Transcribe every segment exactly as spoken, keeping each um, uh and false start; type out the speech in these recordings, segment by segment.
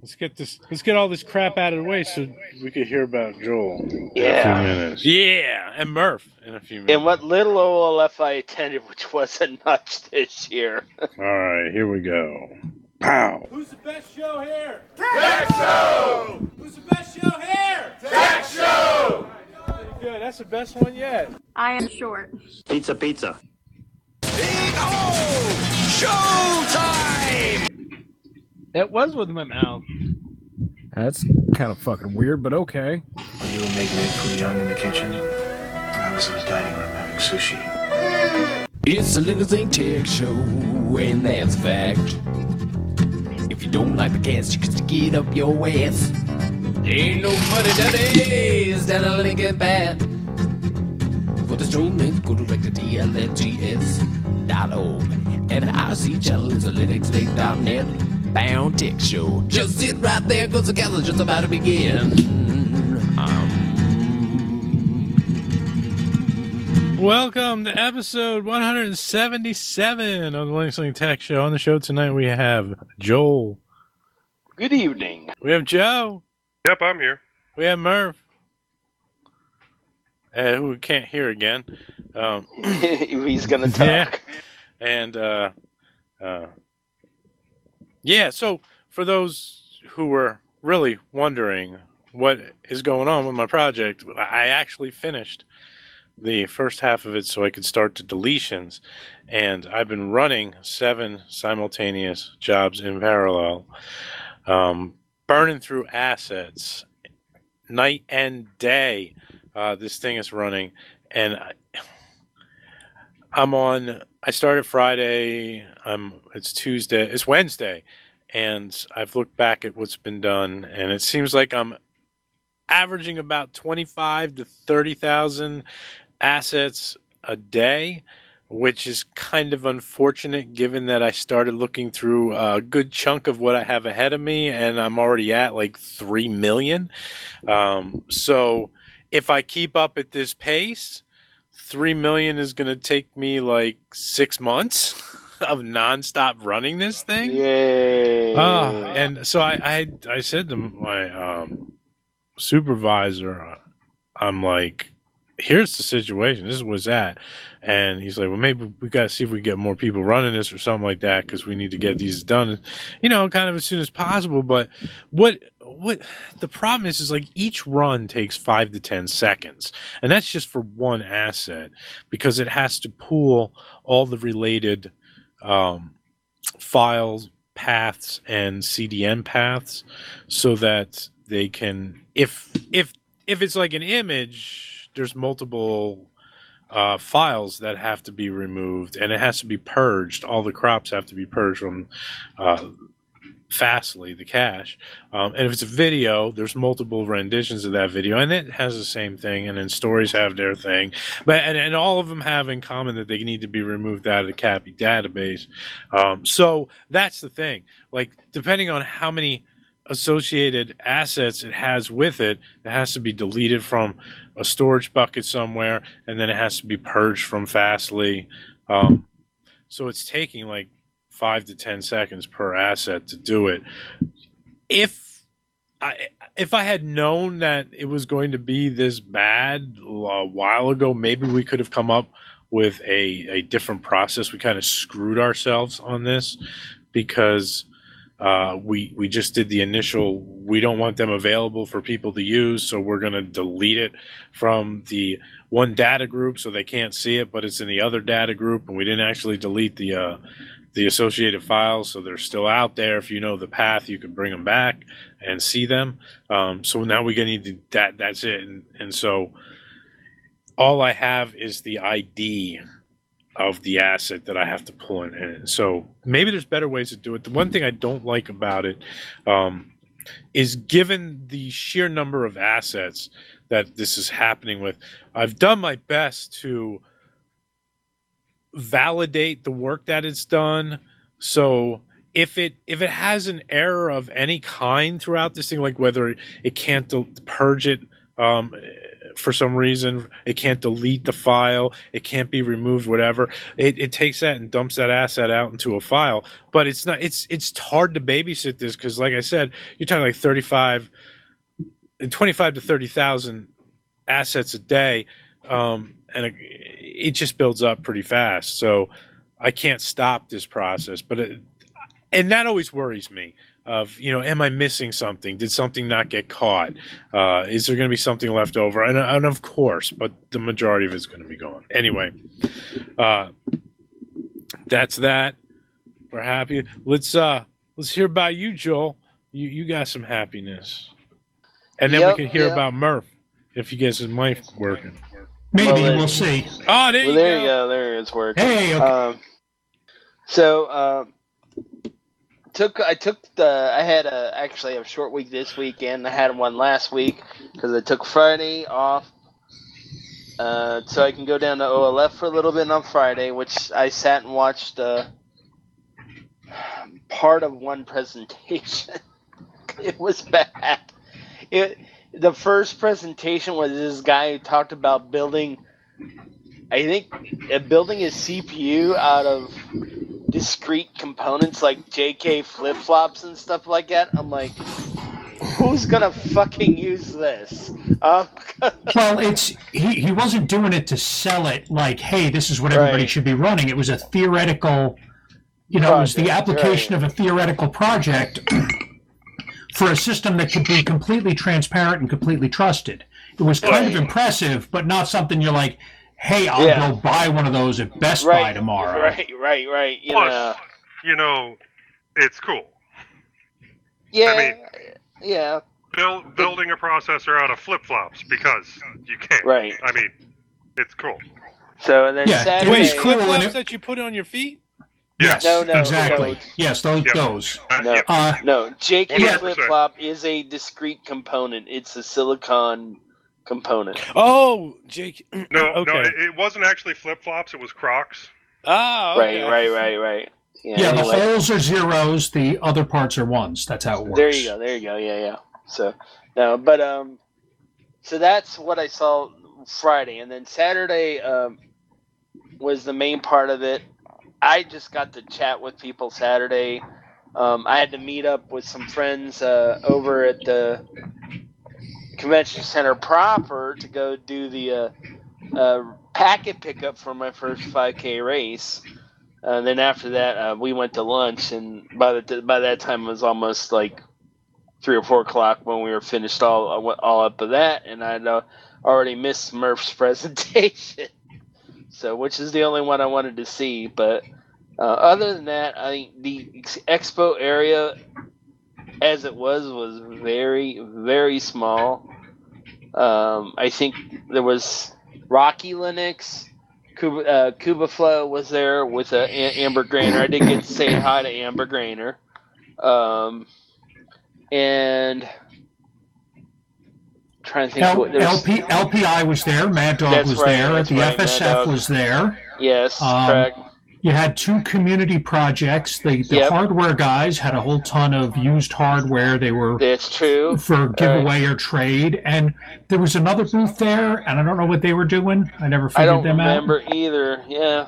Let's get this. Let's get all this crap out of the way so we could hear about Joel yeah. in a few minutes. Yeah, and Murph in a few minutes. And what little O L F I attended, which wasn't much this year. All right, here we go. Pow. Who's the best show here? Tech Show! Who's the best show here? Tech Show! Good, that's the best one yet. I am short. Pizza, pizza. Showtime! That was with my mouth. That's kind of fucking weird, but okay. You were making it for young in the kitchen. I was in the dining room having sushi. It's a Little Thing Tech Show, and that's a fact. If you don't like the cast, you can stick it up your ass. Ain't no money daddies down a Lincoln Path. For the streaming, go direct to T L N G S dot org. And I C channel is a Linux Link dot net. Bound Tech Show. Just sit right there, cause the gather's just about to begin. Um. Welcome to episode one seventy-seven of the Linux Link Tech Show. On the show tonight we have Joel. Good evening. We have Joe. Yep, I'm here. We have Murph. Uh, who we can't hear again. Um, He's gonna talk. Yeah. And, uh, uh, yeah, so for those who were really wondering what is going on with my project, I actually finished the first half of it so I could start the deletions. And I've been running seven simultaneous jobs in parallel, um, burning through assets night and day. Uh, this thing is running, and I, I'm on. I started Friday. I'm. It's Tuesday. It's Wednesday, and I've looked back at what's been done, and it seems like I'm averaging about twenty-five to thirty thousand assets a day, which is kind of unfortunate given that I started looking through a good chunk of what I have ahead of me, and I'm already at like three million. Um, so if I keep up at this pace, three million is going to take me like six months of nonstop running this thing. Yay. Oh, and so I, I, I said to my um, supervisor, I'm like, here's the situation. This is what's at. And he's like, well, maybe we got to see if we get more people running this or something like that, because we need to get these done, you know, kind of as soon as possible. But what what the problem is, is like each run takes five to ten seconds. And that's just for one asset, because it has to pull all the related um, files, paths, and C D N paths so that they can, if if if it's like an image, there's multiple uh, files that have to be removed, and it has to be purged. All the crops have to be purged from uh, Fastly, the cache. Um, and if it's a video, there's multiple renditions of that video, and it has the same thing. And then stories have their thing, but and, and all of them have in common that they need to be removed out of the C A P I database. Um, so that's the thing. Like, depending on how many associated assets it has with it, it has to be deleted from a storage bucket somewhere, and then it has to be purged from Fastly. Um, so it's taking like five to ten seconds per asset to do it. If I if I had known that it was going to be this bad a while ago, maybe we could have come up with a, a different process. We kind of screwed ourselves on this because Uh, we we just did the initial, we don't want them available for people to use, so we're going to delete it from the one data group so they can't see it, but it's in the other data group, and we didn't actually delete the uh, the associated files, so they're still out there. If you know the path, you can bring them back and see them. Um, so now we're going to need to, that, that's it. And, and so all I have is the I D of the asset that I have to pull in. And so maybe there's better ways to do it. The one thing I don't like about it um, is, given the sheer number of assets that this is happening with, I've done my best to validate the work that it's done. So if it if it has an error of any kind throughout this thing, like whether it can't purge it um, for some reason. It can't delete the file. It can't be removed, whatever. It, it takes that and dumps that asset out into a file. But it's not. It's it's hard to babysit this because, like I said, you're talking like thirty-five, twenty-five to thirty thousand assets a day, um, and it, it just builds up pretty fast. So I can't stop this process. But it, and that always worries me. Of, you know, am I missing something? Did something not get caught? Uh, is there going to be something left over? And, and of course, but the majority of it's going to be gone. Anyway, uh, that's that. We're happy. Let's uh, let's hear about you, Joel. You you got some happiness, and then Yep, we can hear yep. about Murph if he gets his mic working. Maybe Well, we'll it- see. Oh, there Well, you there go. you go. There it's working. Hey, okay. Um, so um, took I took the I had a actually a short week this weekend. I had one last week because I took Friday off, uh, so I can go down to O L F for a little bit on Friday, which I sat and watched uh, part of one presentation. It was bad. It the first presentation was this guy who talked about building. I think uh, building a C P U out of discrete components like J K flip flops and stuff like that. I'm like, who's gonna fucking use this? Um, Well, it's he, he wasn't doing it to sell it like, hey, this is what everybody Right. should be running. It was a theoretical, you know, it was the Project, application right. of a theoretical project for a system that could be completely transparent and completely trusted. It was kind of Right. impressive, but not something you're like, hey, I'll Yeah. go buy one of those at Best Buy right, tomorrow. right, right, right. You Plus, know, you know, it's cool. yeah, mean- yeah, Build, building a processor out of flip-flops because you can. right. I mean, it's cool. So and then Yeah, Saturday. it was Wait, cool. flip and flops it- that you put on your feet? Yes, No, no, exactly. no. Yes, those. Yep. those. Uh, No. yep. Uh, No, J K one hundred percent. flip flop is a discrete component. It's a silicon component. Oh, Jake. No, okay. no, it, it wasn't actually flip-flops. It was Crocs. Ah, okay. Right, right, right, right. Yeah, yeah, the anyway. holes are zeros. The other parts are ones. That's how it works. There you go. There you go. Yeah, yeah. So no, but um, so that's what I saw Friday, and then Saturday um was the main part of it. I just got to chat with people Saturday. Um, I had to meet up with some friends uh, over at the convention center proper to go do the uh, uh, packet pickup for my first five K race. And then after that, uh, we went to lunch, and by the by that time it was almost like three or four o'clock when we were finished all all up of that, and I'd uh, already missed Murph's presentation. So, which is the only one I wanted to see. But uh, other than that, I think the ex- expo area, as it was, was very, very small. Um, I think there was Rocky Linux, Cuba, uh, Kubaflow was there with uh, A- Amber Grainer. I did get to say hi to Amber Grainer. Um, and trying to think L- what there's. LP, L P I was there. Mad Dog That's was right, there. that's The right, F Mad S F Dog. was there. Yes, Um, correct. You had two community projects. The, the Yep. hardware guys had a whole ton of used hardware. They were That's true. for giveaway or trade. And there was another booth there, and I don't know what they were doing. I never I figured don't them remember out. either. Yeah.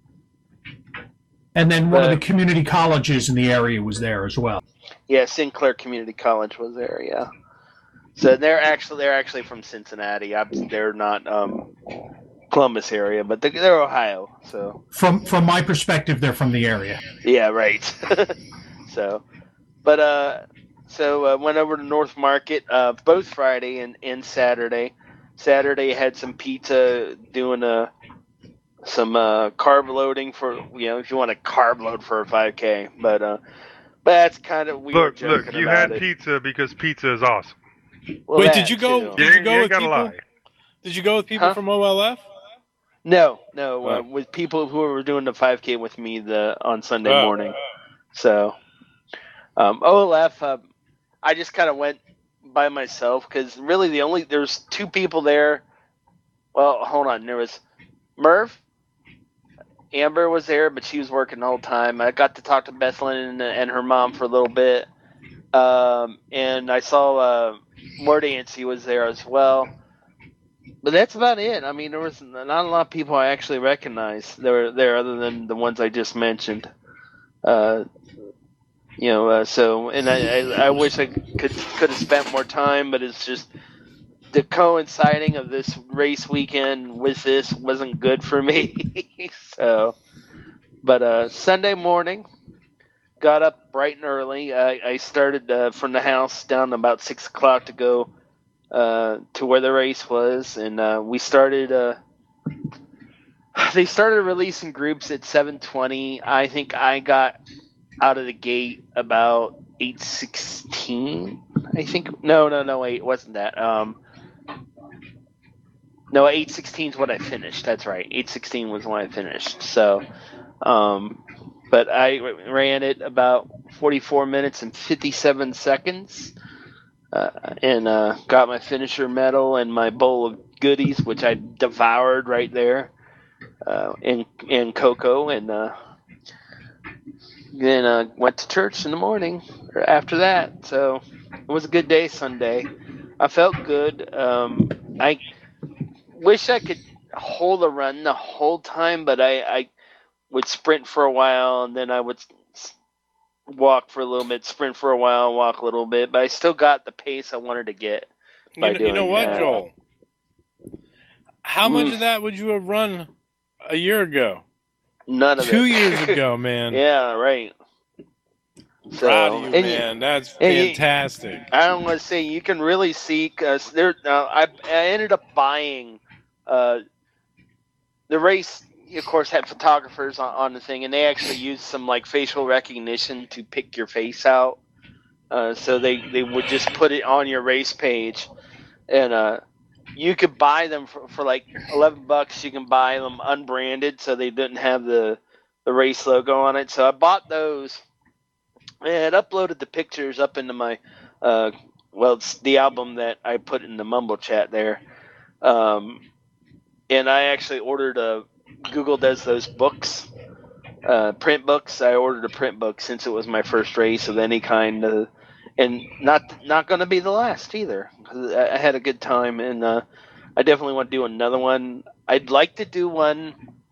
And then one of the But- community colleges in the area was there as well. Yeah, Sinclair Community College was there. Yeah. So they're actually they're actually from Cincinnati. I'm, they're not um, Columbus area, but they're, they're Ohio. So From from my perspective, they're from the area. yeah, right. so, but uh, so uh, went over to North Market uh, both Friday and, and Saturday. Saturday had some pizza, doing a some uh, carb loading for you know if you want to carb load for a five K, but uh, but that's kind of we were Look, look, joking you about had it. pizza because pizza is awesome. Well, Wait, that did you go? too. Did You you ain't- go you ain't with gotta people? lie. Did you go with people Huh? from O L F? No, no, uh, Oh. with people who were doing the five K with me the on Sunday Oh. morning. So, um, O L F, uh, I just kind of went by myself because really the only there's two people there. Well, hold on, there was Murph. Amber was there, but she was working the whole time. I got to talk to Bethlyn and, and her mom for a little bit, um, and I saw uh, Mordancy was there as well. But that's about it. I mean, there was not a lot of people I actually recognized there there other than the ones I just mentioned. Uh, you know, uh, so and I, I I wish I could could have spent more time, but it's just the coinciding of this race weekend with this wasn't good for me. So, but uh, Sunday morning, got up bright and early. I, I started uh, from the house down about six o'clock to go uh, to where the race was, and uh, we started. Uh, they started releasing groups at seven twenty. I think I got out of the gate about eight sixteen. I think no, no, no, wait, it wasn't that. Um, no, eight sixteen is what I finished. That's right, eight sixteen was when I finished. So, um, but I ran it about forty-four minutes and fifty-seven seconds, uh, and uh, got my finisher medal and my bowl of goodies, which I devoured right there, uh, in in Cocoa, and uh, then uh, went to church in the morning after that. So it was a good day Sunday. I felt good. Um, I wish I could hold a run the whole time, but I, I would sprint for a while, and then I would walk for a little bit, sprint for a while, walk a little bit. But I still got the pace I wanted to get by You know, doing you know what, that. Joel? How much Mm. of that would you have run a year ago? None of Two it. years ago, man. Yeah, right. So, Proud of you, and you- man. That's and you- fantastic. I don't want to say you can really see because there. Uh, I I ended up buying uh, the race. Of course, had photographers on, on the thing, and they actually used some like facial recognition to pick your face out. Uh, so they, they would just put it on your race page, and uh, you could buy them for, for like eleven bucks. You can buy them unbranded, so they didn't have the the race logo on it. So I bought those. I had uploaded the pictures up into my, uh, well, it's the album that I put in the Mumble chat there. Um, and I actually ordered a, Google does those books, uh, print books. I ordered a print book since it was my first race of any kind. Uh, and not not going to be the last either. 'Cause I, I had a good time, and uh, I definitely want to do another one. I'd like to do one.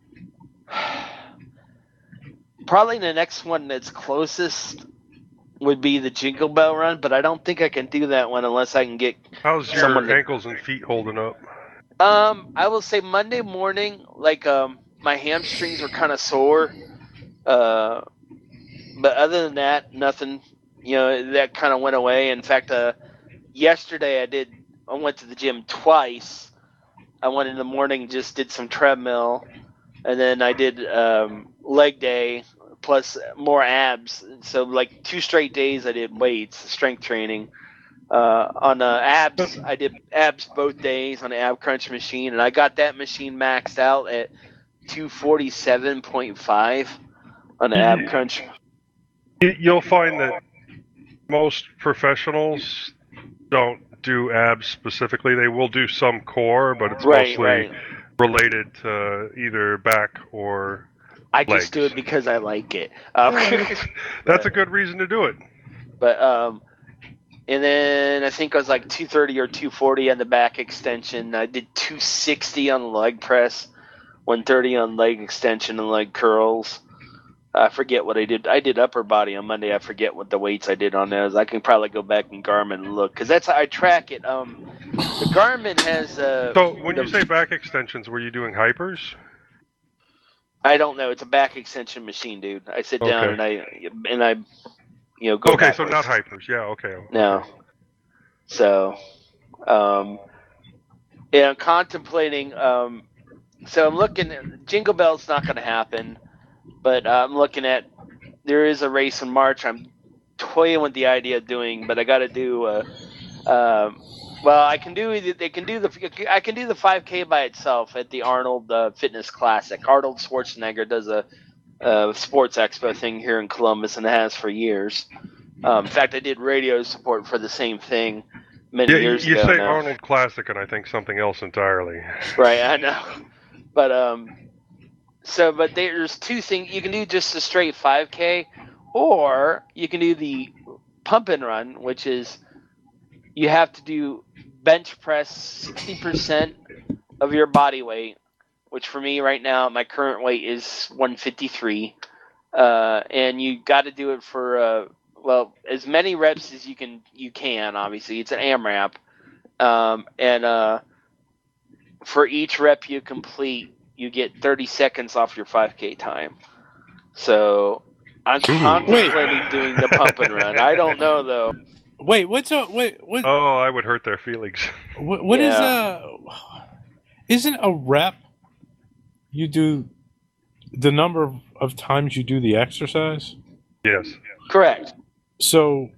Probably the next one that's closest would be the Jingle Bell Run, but I don't think I can do that one unless I can get How's your someone to- ankles and feet holding up? Um, I will say Monday morning, like um, my hamstrings were kind of sore. Uh, but other than that, nothing. You know, that kind of went away. In fact, uh, yesterday I did. I went to the gym twice. I went in the morning, just did some treadmill, and then I did um, leg day plus more abs. So like two straight days I did weights, strength training. Uh, on uh, abs, I did abs both days on the ab crunch machine, and I got that machine maxed out at two forty-seven point five on the ab crunch. You- You'll find that most professionals don't do abs specifically. They will do some core, but it's Right, mostly right. related to either back or I just legs. do it because I like it. Um, That's a good reason to do it. But um, and then I think I was like two thirty or two forty on the back extension. I did two sixty on the leg press, one thirty on leg extension and leg curls. I forget what I did. I did upper body on Monday. I forget what the weights I did on those. I can probably go back in Garmin and look because that's how I track it. Um, the Garmin has. Uh, So when the- you say back extensions, were you doing hypers? I don't know. It's a back extension machine, dude. I sit down Okay. and I and I, you know, go. Okay, so backwards. not hypers. Yeah, okay. No. So, um, yeah, I'm contemplating. Um, so I'm looking. At, Jingle Bell's not going to happen, but uh, I'm looking at. There is a race in March. I'm toying with the idea of doing, but I got to do. Uh, um, well, I can do. They can do the. I can do the five K by itself at the Arnold uh, Fitness Classic. Arnold Schwarzenegger does a, a sports expo thing here in Columbus, and it has for years. Um, in fact, I did radio support for the same thing many Yeah, years you ago. say now. Arnold Classic, and I think something else entirely. Right, I know. But um, so but there's two things you can do: just a straight five K, or you can do the pump and run, which is you have to do bench press sixty percent of your body weight, which for me right now, my current weight is one fifty-three, uh, and you got to do it for uh, well as many reps as you can. You can obviously it's an AMRAP, um, and uh, for each rep you complete, you get thirty seconds off your five K time. So I'm contemplating doing the pump and run. I don't know though. Wait, what's a wait? What? Oh, I would hurt their feelings. What, what Yeah. is a? Isn't a rep? You do the number of, of times you do the exercise. Yes. Correct. So,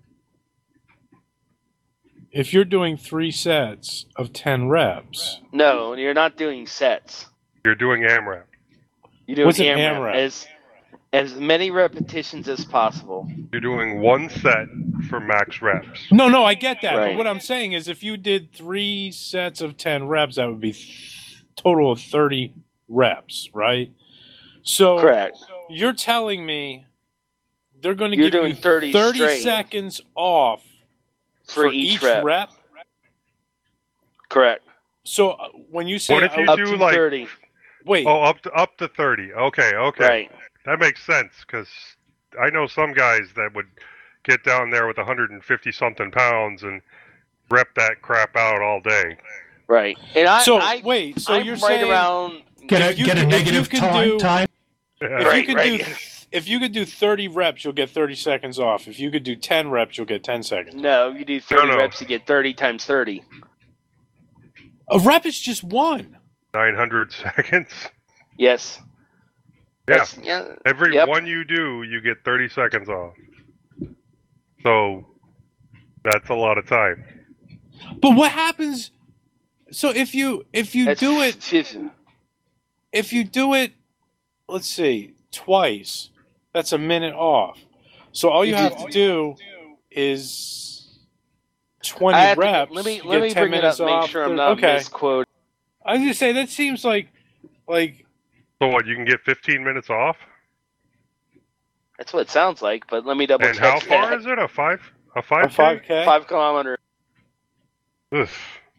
if you're doing three sets of ten reps, No, you're not doing sets. You're doing AMRAP. You're doing What's an AMRAP AMRAP? as as many repetitions as possible. You're doing one set for max reps. no, no, I get that. Right. But what I'm saying is, if you did three sets of ten reps, that would be th- total of thirty reps, right? So, Correct. you're telling me they're going to You're give doing you thirty thirty straight. seconds off For, each, rep. rep? Correct. So uh, when you say What if you uh, Up do to like thirty. wait, oh up to up to thirty? Okay, okay, Right. that makes sense because I know some guys that would get down there with one hundred fifty something pounds and rep that crap out all day. Right. And I, so I wait, so I'm you're right saying around. Get a If you get a can- if you negative can time. do- time. if Right, you could right. do if you could do thirty reps, you'll get thirty seconds off. If you could do ten reps, you'll get ten seconds. No, you do thirty No, no. reps, you get thirty times thirty. A rep is just one. nine hundred seconds. Yes. Yeah. That's- yeah. Every Yep. one you do, you get thirty seconds off. So that's a lot of time. But what happens? So if you if you That's do it fifty. if you do it, let's see, twice, that's a minute off. So all you If you- have to do is I twenty have to- reps. let me you let get me ten bring it minutes up. Make off, sure I'm thirty not okay. misquoted. I was gonna say that seems like like So what? You can get fifteen minutes off. That's what it sounds like, but let me double And check. how far that. is it? A five? A five? a five K. Five kilometer. Ugh.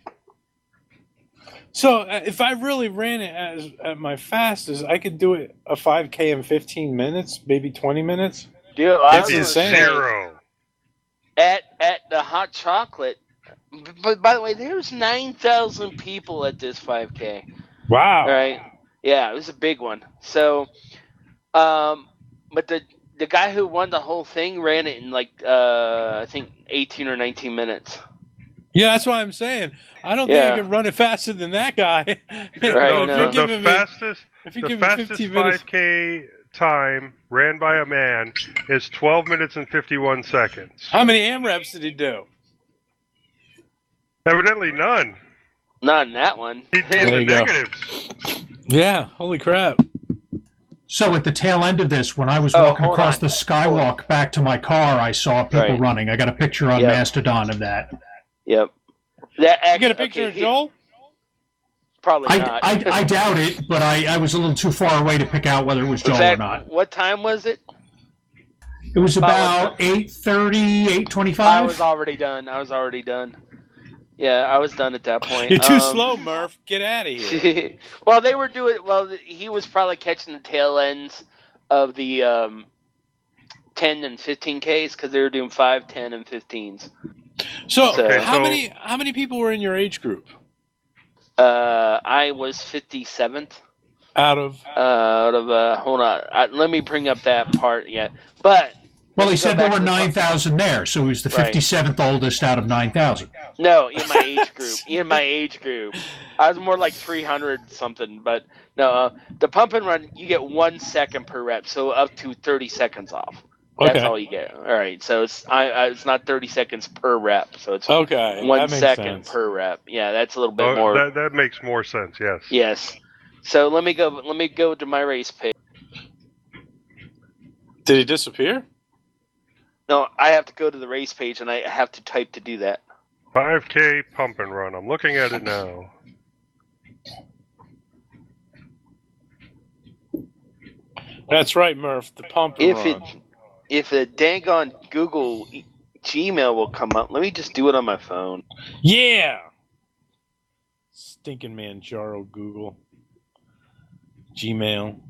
So uh, if I really ran it as at my fastest, I could do it a five K in fifteen minutes, maybe twenty minutes. Dude, I That's was gonna insane. say, Zero. At at the hot chocolate. But by the way, there's nine thousand people at this five K. Wow. All right. Yeah, it was a big one. So, um, but the the guy who won the whole thing ran it in like uh, I think eighteen or nineteen minutes. Yeah, that's what I'm saying. I don't Yeah. think you can run it faster than that guy. Right, if no. you're the, giving the me, fastest, if you the give me fastest fifteen minutes, five K time ran by a man is twelve minutes and fifty-one seconds. how many AMRAPs did he do? Evidently none. Not in that one. He did There the you go. negatives. Yeah, holy crap. So at the tail end of this, when I was Oh, walking hold across on. the skywalk back to my car, I saw people Right. running. I got a picture on Yep. Mastodon of that. Yep. That You actually, get a picture okay, of he- Joel? Probably I, not. I, I doubt it, but I, I was a little too far away to pick out whether it was In Joel fact, or not. what time was it? It was About about eight thirty, eight I twenty-five. was already done. I was already done. Yeah, I was done at that point. You're too Um, slow, Murph. Get out of here. well, they were doing. Well, he was probably catching the tail ends of the um, ten and fifteen Ks because they were doing five, ten, and fifteens. So, Okay, how so- many how many people were in your age group? Uh, I was fifty-seventh Out of uh, out of. Uh, hold on, I, let me bring up that part yet. But Well, let he me go said there back were to the- nine thousand there, so he was the Right. fifty-seventh oldest out of nine thousand. No, in my age group. In my age group. I was more like three hundred something, but no, uh, the pump and run, you get one second per rep, so up to thirty seconds off. That's Okay. all you get. All right, so it's I, I it's not thirty seconds per rep, so it's Okay. one that makes second sense. per rep. Yeah, that's a little bit Oh, more. that, that makes more sense, yes. Yes. So let me go. Let me go to my race page. Did he disappear? No, I have to go to the race page, and I have to type to do that. five K pump and run. I'm looking at it now. That's right, Murph. The pump and If run. it, if a dang on Google e- Gmail will come up, let me just do it on my phone. Yeah. Stinking Manjaro Google. Gmail.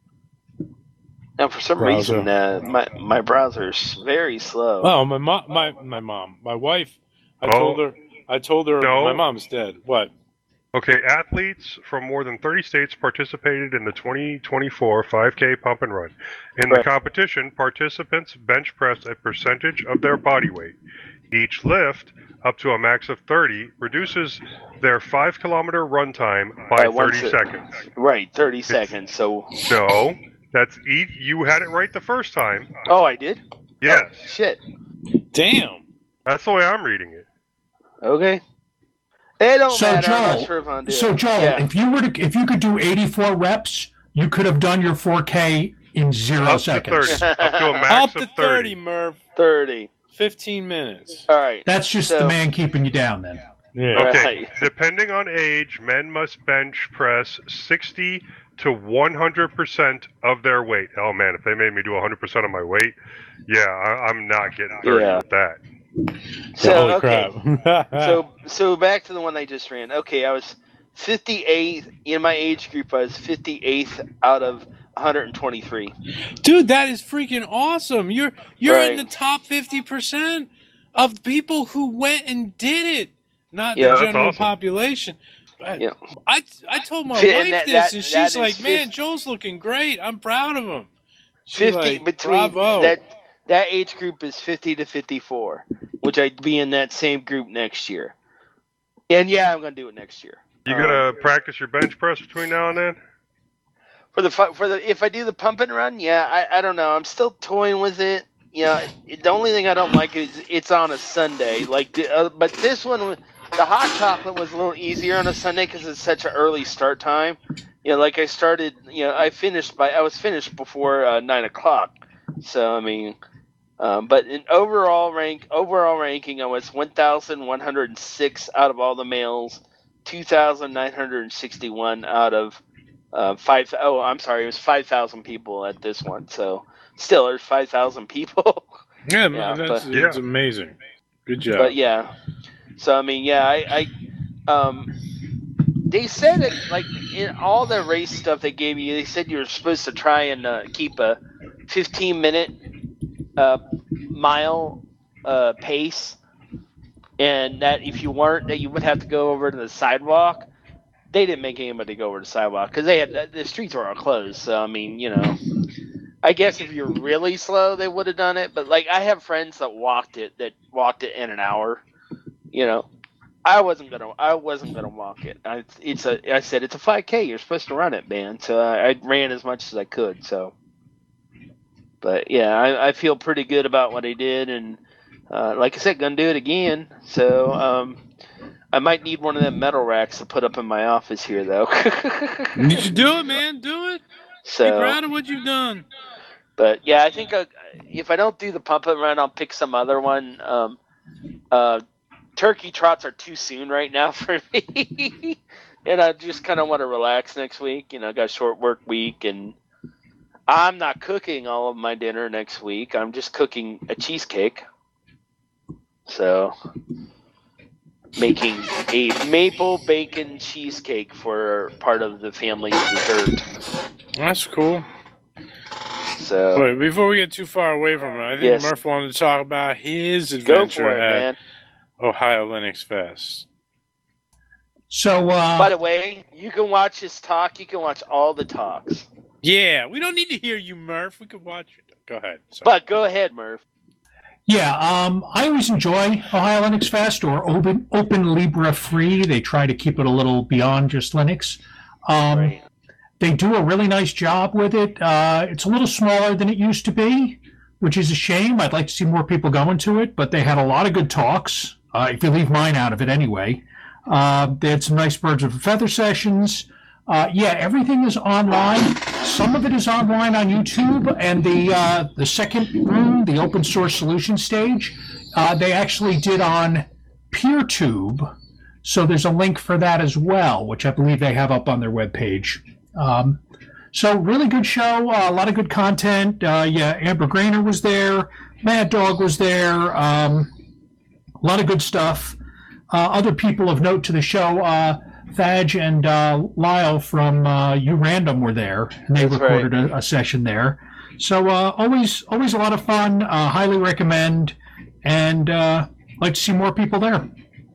Now, for some Browser. reason, uh, my my browser's very slow. Oh, my mom, my my mom, my wife. I Oh. told her. I told her No. my mom's dead. What? Okay, athletes from more than thirty states participated in the twenty twenty-four five K Pump and Run. In the Right. competition, participants bench press a percentage of their body weight. Each lift, up to a max of thirty, reduces their five kilometer run time by By one thirty se- seconds. Right, thirty seconds. So, No, that's each. You had it right the first time. oh, I did. Yes, Shit. Damn. that's the way I'm reading it. Okay. It don't So matter. I'm not Joel, sure if I'm doing so it. Joel, Yeah. if you were to, if you could do eighty-four reps, you could have done your four K in zero Up to seconds. thirty. Up to a max Up to of thirty, thirty. Murph. thirty. Fifteen minutes. All right. That's just So- the man keeping you down then. Yeah. Okay. Right. Depending on age, men must bench press sixty to one hundred percent of their weight. Oh man, if they made me do one hundred percent of my weight, yeah, I, I'm not getting thirty Yeah. with that. So, Holy okay. crap. So, so back to the one I just ran. Okay, I was fifty-eighth in my age group. I was fifty-eighth out of one hundred twenty-three. Dude, that is freaking awesome. You're you're in Right. the top fifty percent of people who went and did it, not Yeah, the that's general awesome. population. I, Yeah. I I told my Fi- wife and that- this, that- and that she's is like, "Man, fif- Joel's looking great. I'm proud of him." She's Fifty like, between "Bravo." that that age group is fifty to fifty-four, which I'd be in that same group next year. And yeah, I'm gonna do it next year. You Um, gonna practice your bench press between now and then? For the fu- for the if I do the pump and run, yeah, I, I don't know. I'm still toying with it. You know, it, the only thing I don't like is it's on a Sunday. Like, the, uh, but this one, was- the hot chocolate was a little easier on a Sunday because it's such an early start time. You know, like I started. You know, I finished by I was finished before uh, nine o'clock. So I mean, um, but in overall rank, overall ranking, I was one thousand one hundred six out of all the males, two thousand nine hundred sixty-one out of Uh, five. Oh, I'm sorry. It was five thousand people at this one. So still, there's five thousand people. Yeah, Yeah, man, that's but- it's amazing. Good job. But yeah. So I mean, yeah, I, I, um, they said it like in all the race stuff they gave you. They said you were supposed to try and uh, keep a fifteen minute uh, mile uh, pace, and that if you weren't, that you would have to go over to the sidewalk. They didn't make anybody go over the sidewalk because they had the streets were all closed. So I mean, you know, I guess if you're really slow, they would have done it. But like, I have friends that walked it, that walked it in an hour. You know, I wasn't gonna, I wasn't gonna walk it. I, it's a, I said it's a five K. You're supposed to run it, man. So I, I ran as much as I could. So, but yeah, I, I feel pretty good about what I did, and uh, like I said, gonna do it again. So. um I might need one of them metal racks to put up in my office here, though. You should do it, man. Do it. Be so, proud of what you've done. but yeah, I think I, if I don't do the pump and run, I'll pick some other one. Um, uh, turkey trots are too soon right now for me, and I just kind of want to relax next week. You know, I got a short work week, and I'm not cooking all of my dinner next week. I'm just cooking a cheesecake. So. Making a maple bacon cheesecake for part of the family's dessert. That's cool. So Wait, before we get too far away from it, I think Yes. Murph wanted to talk about his go adventure for it, at man. Ohio Linux Fest. So, uh, By the way, you can watch his talk. You can watch all the talks. Yeah, we don't need to hear you, Murph. We could watch it. Go ahead. Sorry. But go ahead, Murph. yeah, um, I always enjoy Ohio Linux Fest or Open Open Libre Free. They try to keep it a little beyond just Linux. Um, Right. They do a really nice job with it. Uh, it's a little smaller than it used to be, which is a shame. I'd like to see more people going to it, but they had a lot of good talks, uh, if you leave mine out of it anyway. Uh, they had some nice birds of a feather sessions. Uh, yeah, everything is online. Some of it is online on YouTube, and the uh, the second room, the open source solution stage, uh, they actually did on PeerTube. So there's a link for that as well, which I believe they have up on their webpage. Um, so really good show, uh, a lot of good content. Uh, yeah, Amber Grainer was there, Mad Dog was there, um, a lot of good stuff. Uh, other people of note to the show, uh, Thadge and uh, Lyle from uh, You Random were there, and they That's recorded a, a session there. So uh, always, always a lot of fun. Uh, highly recommend, and uh, like to see more people there.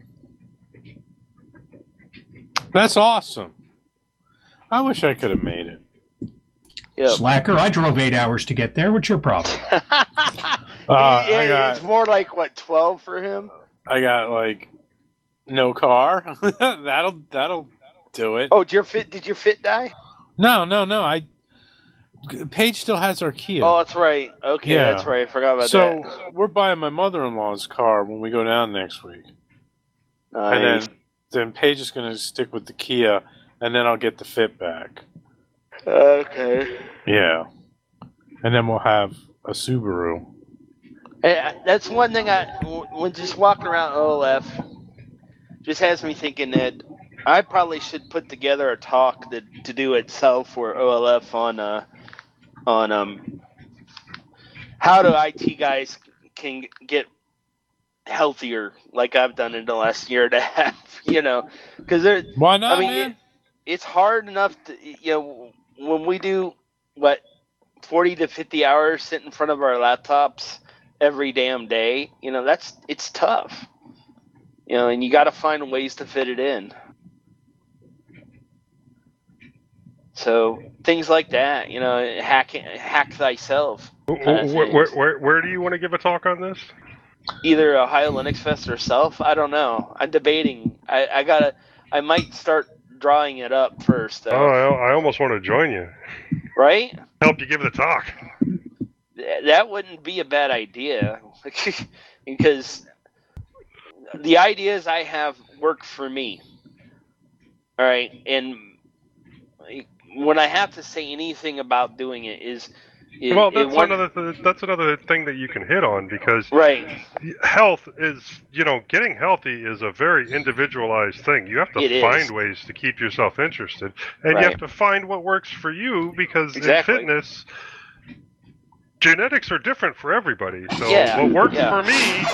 That's awesome. I wish I could have made it. Yep. Slacker, I drove eight hours to get there. What's your problem? Uh, I yeah, got, it's more like what twelve for him. I got like no car. that'll that'll do it. Oh, did your fit? Did your fit die? No, no, no. I Paige still has our Kia. Oh, that's right. Okay, Yeah. that's right. I forgot about so that. we're buying my mother-in-law's car when we go down next week, Nice. and then then Paige is going to stick with the Kia, and then I'll get the Fit back. Okay. Yeah, and then we'll have a Subaru. And that's one thing I, when just walking around O L F, just has me thinking that I probably should put together a talk that to do itself for O L F on uh on um how do I T guys can get healthier like I've done in the last year and a half, you know, because there. Why not, I mean, man? It, it's hard enough to, you know, when we do what forty to fifty hours sit in front of our laptops every damn day, you know, that's it's tough, you know, and you got to find ways to fit it in. So things like that, you know, hack hack thyself. Where, where, where, where do you want to give a talk on this? Either Ohio Linux Fest or Self. I don't know. I'm debating. I, I gotta. I might start drawing it up first. Though. Oh, I, I almost want to join you. Right? Help you give the talk. That wouldn't be a bad idea, because the ideas I have work for me. All right, and when I have to say anything about doing it is, it, well, that's it one, another th- that's another thing that you can hit on, because right. health is, you know, getting healthy is a very individualized thing. You have to It find is. ways to keep yourself interested, and Right. you have to find what works for you, because Exactly. in fitness, genetics are different for everybody. So Yeah, what works yeah. for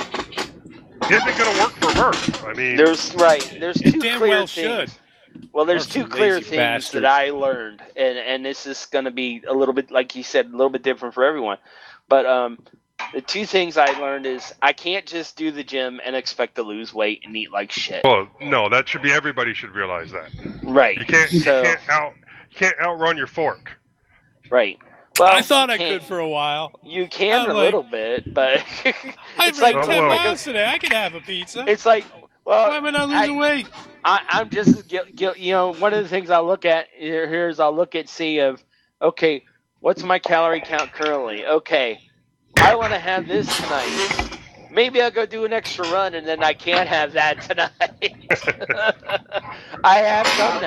me isn't going to work for Murph. I mean, There's right. There's It two damn clear well things. should. Well, there's Or two some clear lazy things bastards. that I learned, and and this is going to be a little bit, like you said, a little bit different for everyone. But um, the two things I learned is I can't just do the gym and expect to lose weight and eat like shit. well, no, that should be everybody should realize that. Right. You can't you So can't out you can't outrun your fork. right. Well, I thought you I can't- could for a while. You can I'm a like- little bit, but I it's ran like ten well, miles today. I could have a pizza. it's like well, Why am I not losing I- weight? I, I'm just, gu- gu- you know, one of the things I look at here, here is I'll look at see of, okay, what's my calorie count currently? Okay, I want to have this tonight. Maybe I'll go do an extra run, and then I can't have that tonight. I have done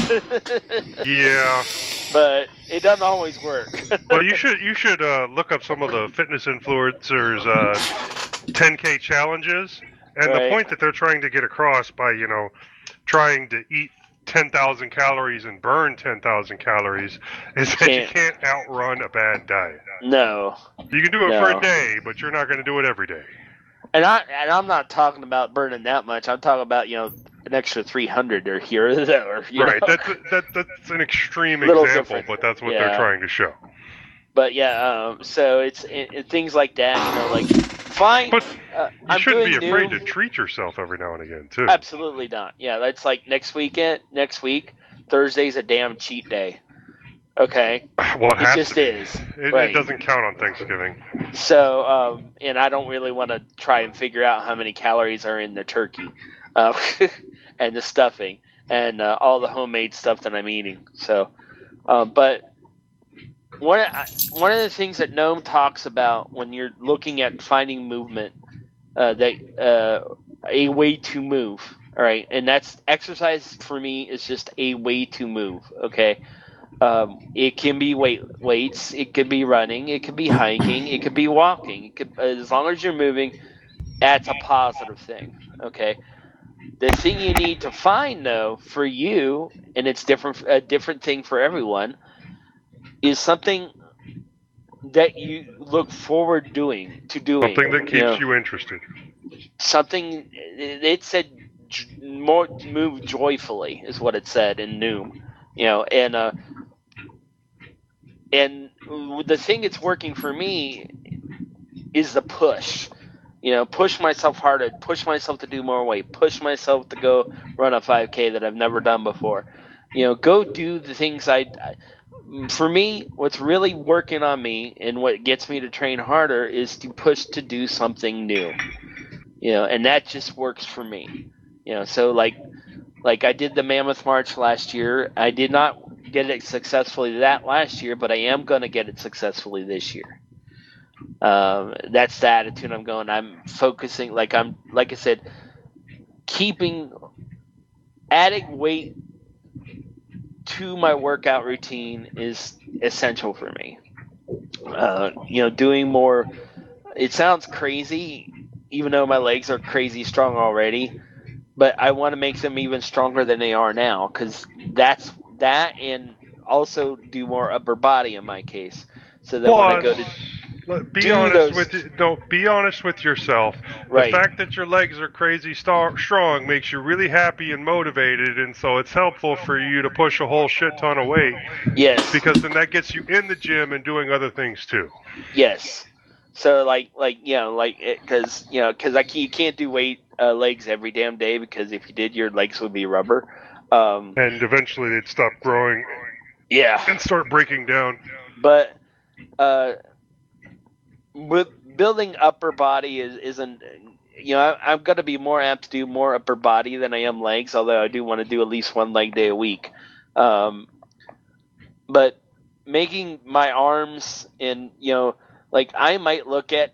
that, Yeah. but it doesn't always work. Well, you should you should uh, look up some of the fitness influencers' uh, ten K challenges, and Right. the point that they're trying to get across by, you know, trying to eat ten thousand calories and burn ten thousand calories is that you Can't. can't outrun a bad diet. No, You can do it for No. a day, but you're not going to do it every day. and I and I'm not talking about burning that much. I'm talking about, you know, an extra three hundred or here or there. You Right? know? That's a, that that's an extreme Little example, different. but that's what Yeah. they're trying to show. But yeah, um, so it's it, it- things like that, you know, like fine. But uh, you I'm shouldn't doing be afraid new, to treat yourself every now and again, too. Absolutely not. Yeah, that's like next weekend. Next week, Thursday's a damn cheat day. Okay, Well, it, it has just to be. is. It, Right. it doesn't count on Thanksgiving. So, um, and I don't really want to try and figure out how many calories are in the turkey, uh, and the stuffing, and uh, all the homemade stuff that I'm eating. So, uh, but one of, one of the things that Gnome talks about when you're looking at finding movement, uh, that uh, a way to move. All right, and that's exercise for me is just a way to move. Okay. Um, it can be weight weights, it could be running, it could be hiking, it could be walking. It could, as long as you're moving, that's a positive thing. Okay. The thing you need to find though for you, and it's different, a different thing for everyone, is something that you look forward doing to doing. Something that keeps you know. you interested. Something it said j- more move joyfully is what it said in Noom. You know, and uh, and the thing that's working for me is the push. You know, push myself harder, push myself to do more weight, push myself to go run a five K that I've never done before. You know, go do the things I. I for me, what's really working on me and what gets me to train harder is to push to do something new. You know, and that just works for me. You know, so like, like I did the Mammoth March last year. I did not get it successfully that last year, but I am going to get it successfully this year. Um, that's the attitude I'm going. I'm focusing, like I'm, like I said, keeping, adding weight to my workout routine is essential for me. Uh, you know, doing more. It sounds crazy, even though my legs are crazy strong already, but I want to make them even stronger than they are now, because that's that, and also do more upper body in my case, so that Plus, when I go to Let- Be do honest those- with you. Don't be honest with yourself. Right. The fact that your legs are crazy star- strong makes you really happy and motivated, and so it's helpful for you to push a whole shit ton of weight. Yes. Because then that gets you in the gym and doing other things too. Yes. So like like you know like because you know because like you can't do weight uh, legs every damn day, because if you did, your legs would be rubber. Um, And eventually they'd stop growing. Yeah. And start breaking down. But uh, with building upper body is isn't you know I, I'm going to be more apt to do more upper body than I am legs, although I do want to do at least one leg day a week. Um, but making my arms and you know like I might look at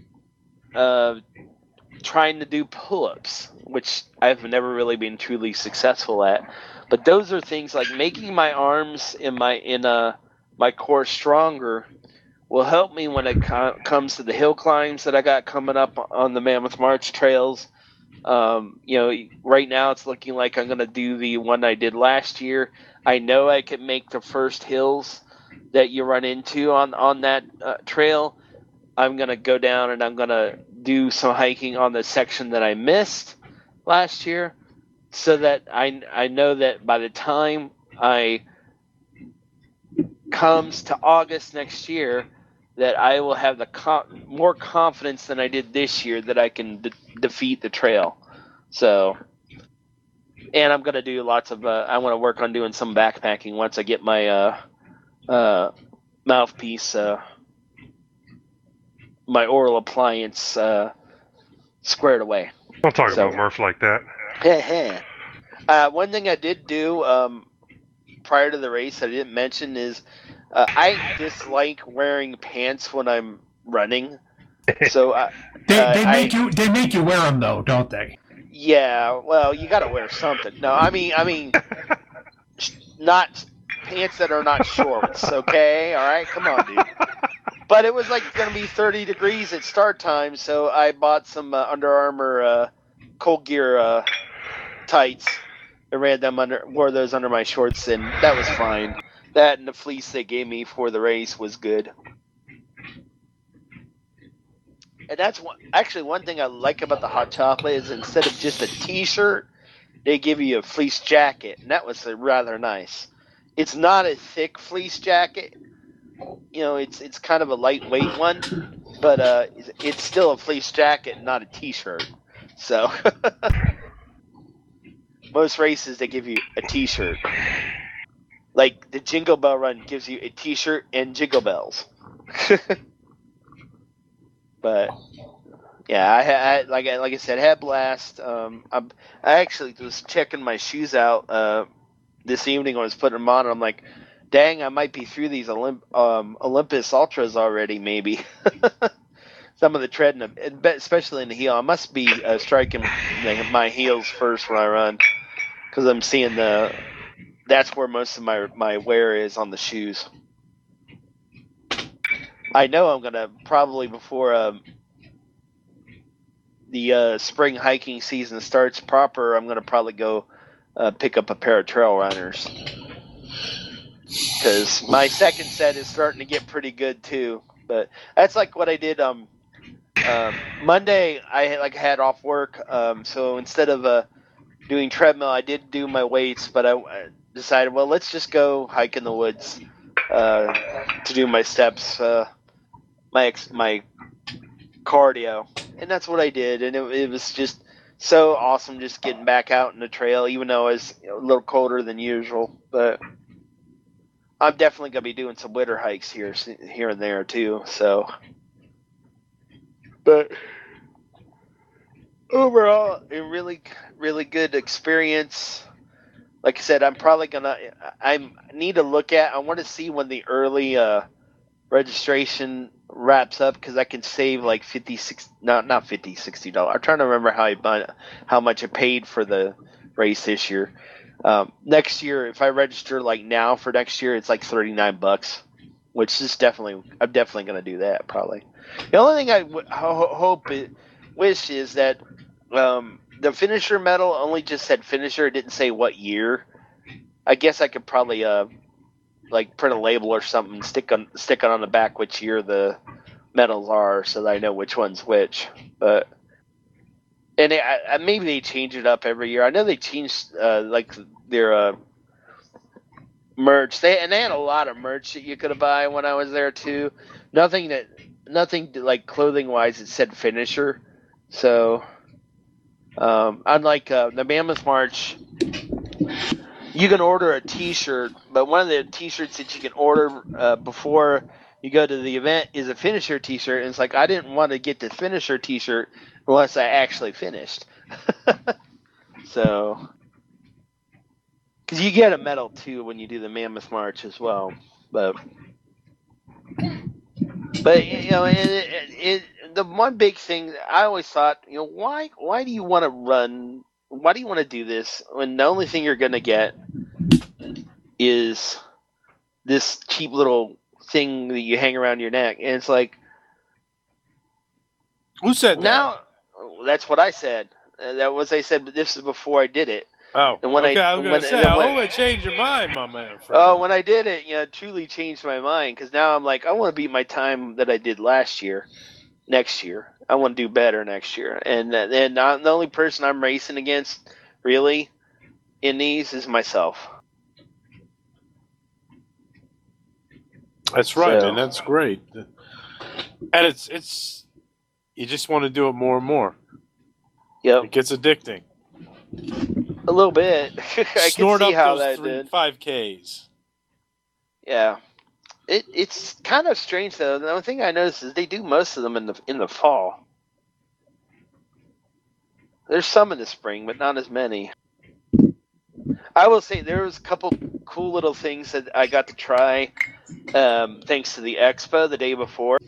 uh, trying to do pull-ups, which I've never really been truly successful at. But those are things like making my arms in my in uh my core stronger will help me when it co- comes to the hill climbs that I got coming up on the Mammoth March trails. Um, you know, right now it's looking like I'm going to do the one I did last year. I know I can make the first hills that you run into on on that uh, trail. I'm going to go down and I'm going to do some hiking on the section that I missed last year, so that I I know that by the time I comes to August next year, that I will have the co- more confidence than I did this year that I can de- defeat the trail. So, and I'm gonna do lots of. Uh, I want to work on doing some backpacking once I get my uh, uh, mouthpiece, uh, my oral appliance uh, squared away. Don't talk So- about Murph like that. uh, one thing I did do um, prior to the race I didn't mention is uh, I dislike wearing pants when I'm running. So I, They, uh, they I- make you they make you wear them though, don't they? yeah, well, you got to wear something. No, I mean, I mean, sh- not pants that are not shorts. Okay, all right, come on, dude. But it was like going to be thirty degrees at start time, so I bought some uh, Under Armour uh, cold gear uh, tights. I ran them under, wore those under my shorts, and that was fine. That and the fleece they gave me for the race was good. And that's one, actually one thing I like about the hot chocolate is instead of just a T-shirt, they give you a fleece jacket, and that was uh, rather nice. It's not a thick fleece jacket, you know. It's it's kind of a lightweight one, but uh, it's, it's still a fleece jacket, not a T-shirt. So most races they give you a T-shirt. Like the Jingle Bell Run gives you a T-shirt and Jingle Bells. But yeah, I had like I like I said, had blast. Um, I'm, I actually was checking my shoes out uh, this evening when I was putting them on, and I'm like, dang, I might be through these Olymp- um, Olympus Ultras already, maybe. Some of the tread, in the, especially in the heel, I must be uh, striking my, my heels first when I run, because I'm seeing the. That's where most of my my wear is on the shoes. I know I'm gonna probably before um, the uh, spring hiking season starts proper, I'm gonna probably go uh, pick up a pair of trail runners, because my second set is starting to get pretty good too. But that's like what I did. Um, um, Monday I had, like had off work, um, so instead of uh, doing treadmill. I did do my weights, but I, I decided, well, let's just go hike in the woods uh, to do my steps, uh, my ex- my cardio, and that's what I did. And it, it was just so awesome, just getting back out in the trail, even though it was you know, a little colder than usual. But I'm definitely gonna be doing some winter hikes here, here and there too. So, but overall, a really, really good experience. Like I said, I'm probably gonna. I need to look at. I want to see when the early uh, registration wraps up because I can save like fifty, sixty, not not fifty, sixty dollars. I'm trying to remember how I bought, how much I paid for the race this year. Um, next year, if I register like now for next year, it's like thirty-nine bucks, which is definitely. I'm definitely gonna do that probably. The only thing I w- ho- hope it, wish is that. Um, the finisher medal only just said finisher. It didn't say what year. I guess I could probably uh, like print a label or something, stick on stick it on the back which year the medals are, so that I know which one's which. But and it, I, maybe they change it up every year. I know they changed uh, like their uh, merch. They and they had a lot of merch that you could buy when I was there too. Nothing that nothing like clothing wise. It said finisher, so. Um, unlike uh, the Mammoth March, you can order a T-shirt, but one of the T-shirts that you can order uh, before you go to the event is a finisher T-shirt, and it's like I didn't want to get the finisher T-shirt unless I actually finished. So, because you get a medal too when you do the Mammoth March as well, but but you know it. it, it The one big thing I always thought, you know, why why do you want to run? Why do you want to do this when the only thing you're going to get is this cheap little thing that you hang around your neck? And it's like, who said that? Now, that's what I said. Uh, that was I said, but this is before I did it. Oh, and when okay. I, I was going when, to say, I when, hope it changed your mind, my man. Oh, when I did it, you know, it truly changed my mind because now I'm like, I want to beat my time that I did last year. Next year, I want to do better next year, and then not the only person I'm racing against, really, in these is myself. That's right, so. and that's great. And it's it's you just want to do it more and more. Yep, it gets addicting. A little bit. I Snort can see up how those that three, did. five Ks. Yeah. It it's kind of strange though. The only thing I noticed is they do most of them in the in the fall. There's some in the spring, but not as many. I will say there was a couple cool little things that I got to try, um, thanks to the expo the day before.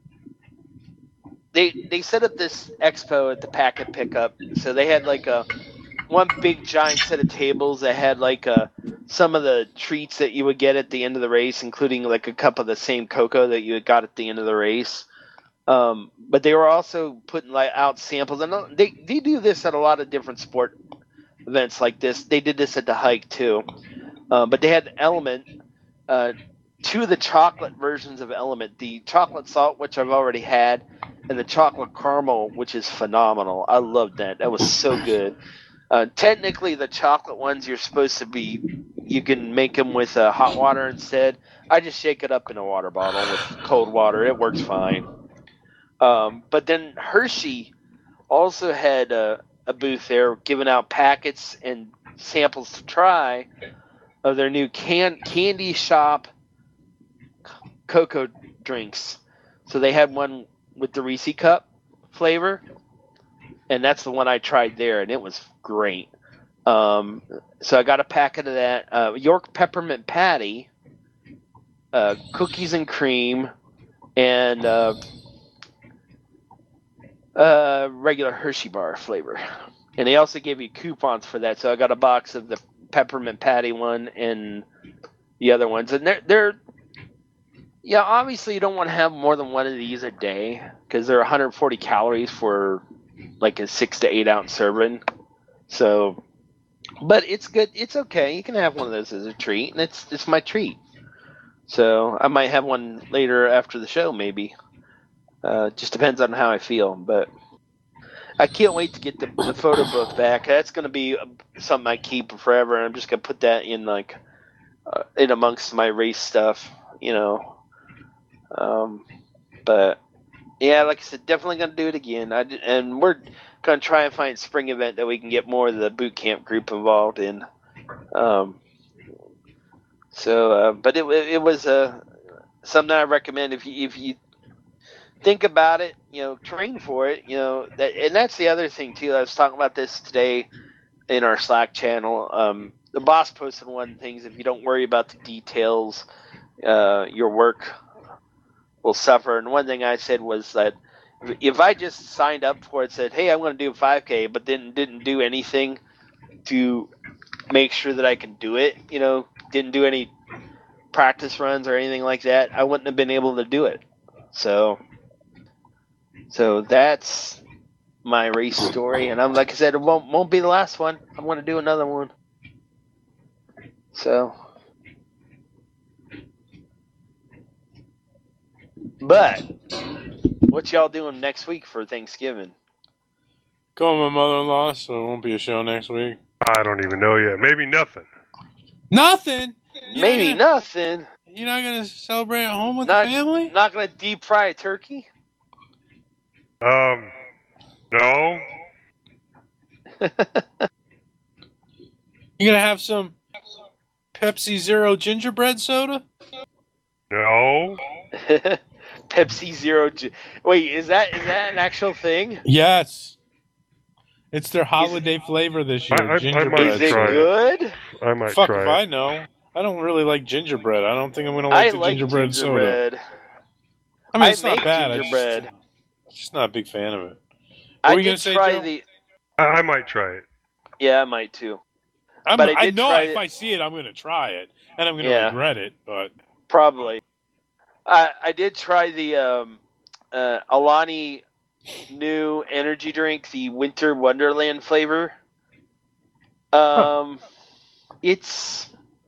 They they set up this expo at the packet pickup, so they had like a one big giant set of tables that had like a. Some of the treats that you would get at the end of the race, including like a cup of the same cocoa that you had got at the end of the race. Um, but they were also putting like out samples, and they they do this at a lot of different sport events like this. They did this at the hike too, uh, but they had Element, uh, two of the chocolate versions of Element, the chocolate salt, which I've already had, and the chocolate caramel, which is phenomenal. I loved that. That was so good. Uh, technically, the chocolate ones you're supposed to be, you can make them with uh, hot water instead. I just shake it up in a water bottle with cold water. It works fine. Um, but then Hershey also had a, a booth there giving out packets and samples to try of their new can candy shop cocoa drinks. So they had one with the Reese cup flavor. And that's the one I tried there, and it was great. Um, so I got a packet of that. Uh, York Peppermint Patty, uh, cookies and cream, and uh, uh, regular Hershey bar flavor. And they also gave you coupons for that. So I got a box of the Peppermint Patty one and the other ones. And they're, they're yeah, obviously you don't want to have more than one of these a day because they're one hundred forty calories for like a six to eight ounce serving. So, but it's good. It's okay. You can have one of those as a treat, and it's it's my treat. So I might have one later after the show, maybe. Uh, just depends on how I feel. But I can't wait to get the, the photo book back. That's going to be something I keep forever, and I'm just going to put that in like uh, in amongst my race stuff, you know. Um, but yeah, like I said, definitely going to do it again. I did, and we're going to try and find a spring event that we can get more of the boot camp group involved in. Um, so, uh, but it it was uh, something I recommend if you if you. think about it, you know, train for it, you know, that, and that's the other thing too. I was talking about this today in our Slack channel. Um, the boss posted one of the things: if you don't worry about the details, uh, your work will suffer. And one thing I said was that if I just signed up for it, said, "Hey, I'm going to do a five K," but then didn't do anything to make sure that I can do it, you know, didn't do any practice runs or anything like that, I wouldn't have been able to do it. So. So that's my race story, and I'm like I said, it won't won't be the last one. I'm going to do another one. So, but what y'all doing next week for Thanksgiving? Going with my mother-in-law, so it won't be a show next week. I don't even know yet. Maybe nothing. Nothing. You're Maybe gonna, nothing. You're not gonna celebrate at home with Not, the family? Not going to deep fry a turkey. Um, no. You gonna have some Pepsi Zero gingerbread soda? No. Pepsi Zero. Gi- Wait, is that is that an actual thing? Yes. It's their holiday flavor this year. I, I, gingerbread. I might Is it try good? it. I might Fuck try if it. I know. I don't really like gingerbread. I don't think I'm gonna like I the like gingerbread, gingerbread. soda. I mean, I it's not make bad. gingerbread. I just, just not a big fan of it. What I were you did gonna say, try Joe? the. I, I might try it. Yeah, I might too. I'm, But I I did know try if it- I see it, I'm gonna try it, and I'm gonna Yeah. regret it. But Probably. I I did try the um, uh, Alani new energy drink, the Winter Wonderland flavor. Um, it's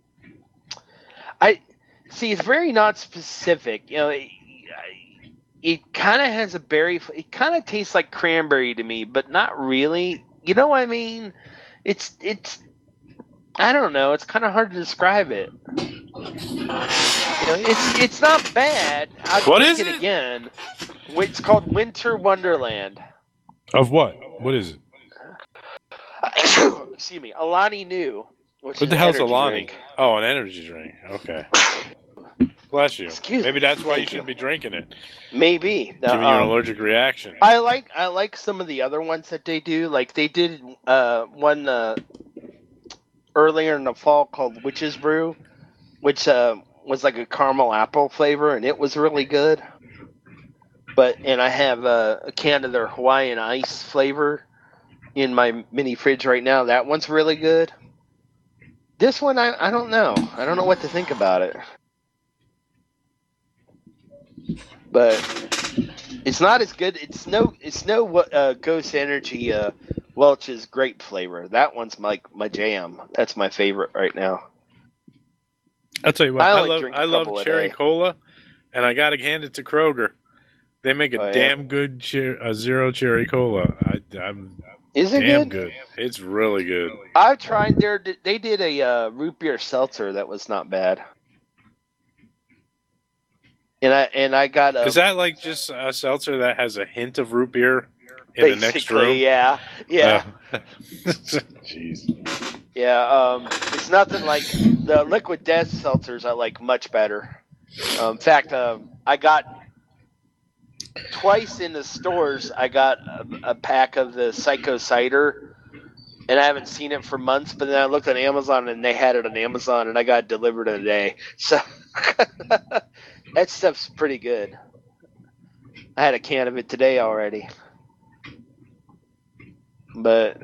I see. It's very not specific. You know, it, it kind of has a berry. It kind of tastes like cranberry to me, but not really. You know what I mean? It's it's. I don't know. It's kind of hard to describe it. You know, it's it's not bad. I'll What drink is it it? again. It's called Winter Wonderland. of what? What is it? Excuse me, Alani New. Which What is the an hell's energy Alani? drink. Oh, an energy drink. Okay. Bless you. Excuse Maybe me. that's why you Thank shouldn't be drinking it. Maybe. No, Giving you an um, allergic reaction. I like I like some of the other ones that they do. Like they did uh, one uh, earlier in the fall called Witch's Brew, which uh, was like a caramel apple flavor, and it was really good. But and I have uh, a can of their Hawaiian Ice flavor in my mini fridge right now. That one's really good. This one, I, I don't know. I don't know what to think about it. But it's not as good. It's no it's no uh, Ghost Energy uh, Welch's grape flavor. That one's my my jam. That's my favorite right now. I'll tell you what. I I, only love drink a I love couple a cherry day. cola, and I gotta hand it to Kroger. They make a Oh, yeah? damn good cher- uh, zero cherry cola. I, I'm Is it damn good? good? It's really good. I've tried their. They did a uh, root beer seltzer that was not bad. And I and I got a. Is that like just a seltzer that has a hint of root beer in the next basically, room? Yeah, yeah, Uh, Jeez. yeah. Um, it's nothing like the Liquid Death seltzers. I like much better. Um, in fact, um, I got twice in the stores. I got a, a pack of the Psycho Cider, and I haven't seen it for months. But then I looked on Amazon, and they had it on Amazon, and I got it delivered in a day. So that stuff's pretty good. I had a can of it today already. But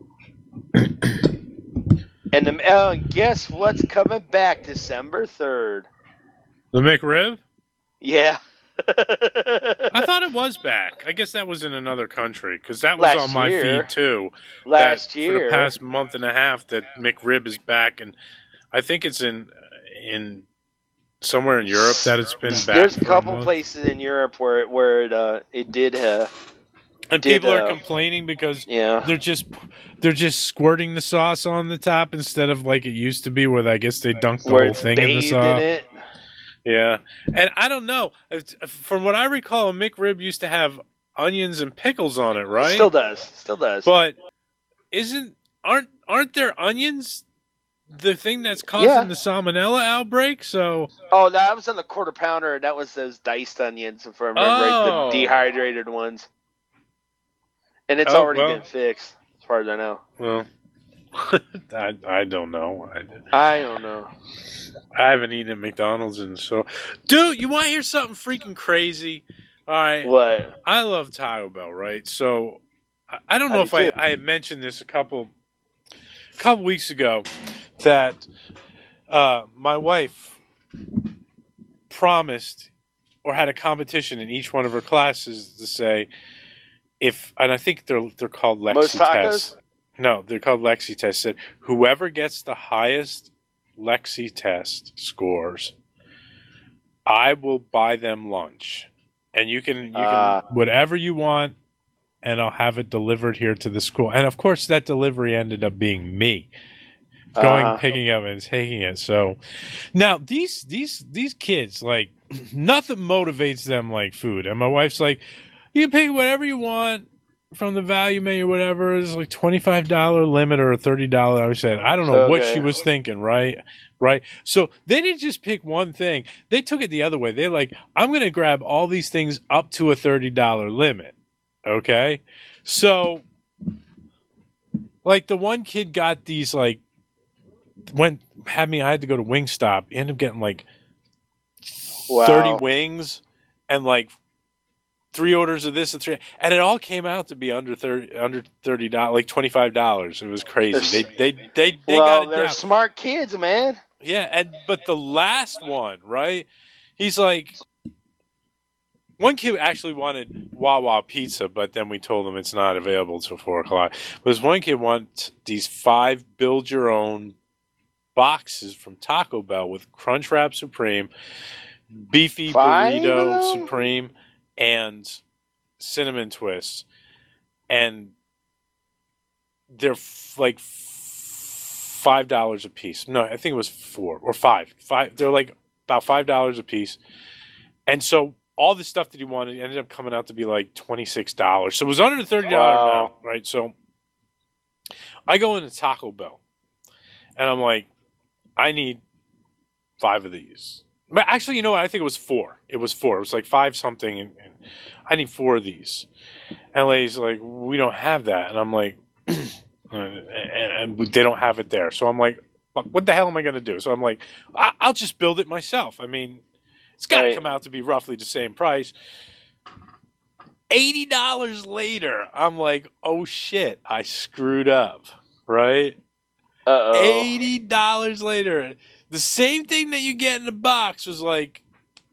and the, uh, guess what's coming back December third? The McRib? Yeah. I thought it was back. I guess that was in another country because that was Last on my year. feed too. Last that year. for the past month and a half, that McRib is back, and I think it's in in somewhere in Europe that it's been back. There's a for couple month. places in Europe where it, where it uh it did uh And did, people are uh, complaining because yeah. they're just they're just squirting the sauce on the top instead of like it used to be, where I guess they dunked the Where whole it's thing in the bathed sauce. in it. Yeah, and I don't know. It's- From what I recall, a McRib used to have onions and pickles on it, right? Still does. Still does. But isn't aren't aren't there onions the thing that's causing Yeah. the salmonella outbreak? So Oh, that was on the quarter pounder. That was those diced onions, if I remember right, Oh. the dehydrated ones. And it's Oh, already well. been fixed, as far as I know. well, I I don't know. I, I don't know. I haven't eaten at McDonald's, and so, dude, you want to hear something freaking crazy? All right, What? I love Taco Bell, right? So I, I don't I know do if I, too. I had mentioned this a couple couple weeks ago that uh, my wife promised or had a competition in each one of her classes to say if, and I think they're they're called Lexi Most tests. tacos? No, they're called Lexi tests. Said whoever gets the highest Lexi test scores, I will buy them lunch, and you can you can Ah. whatever you want, and I'll have it delivered here to the school. And of course, that delivery ended up being me going, Uh-huh. picking up, and taking it. So now these these these kids, like, nothing motivates them like food. And my wife's like, you can pick whatever you want from the value menu, whatever. It's like twenty-five dollars limit or a thirty dollars. I said, I don't know what Okay. she was thinking, right? Right. So they didn't just pick one thing. They took it the other way. They're like, I'm going to grab all these things up to a thirty dollars limit. Okay. So, like, the one kid got these, like, went, had me, I had to go to Wingstop. He ended up getting like Wow. thirty wings and like three orders of this and three, and it all came out to be under thirty, under thirty dollars, like twenty five dollars. It was crazy. They they they they well, got it they're down. smart kids, man. Yeah, and but the last one, right? He's like, one kid actually wanted Wawa pizza, but then we told him it's not available until four o'clock. But this one kid wants these five build your own boxes from Taco Bell with Crunchwrap Supreme, beefy Five burrito of them? Supreme, and cinnamon twists, and they're f- like f- five dollars a piece. No, I think it was four or five. Five. They're like about five dollars a piece, and so all the stuff that he wanted ended up coming out to be like twenty six dollars. So it was under the thirty dollar Wow. amount, right? So I go into Taco Bell, and I'm like, I need five of these. But actually, you know what? I think it was four. It was four. It was like five something, and, and I need four of these. And lady's like, we don't have that. And I'm like, and, and they don't have it there. So I'm like, what the hell am I going to do? So I'm like, I- I'll just build it myself. I mean, it's got to Right. come out to be roughly the same price. eighty dollars later, I'm like, oh shit, I screwed up, right? Uh oh. eighty dollars later. The same thing that you get in the box was like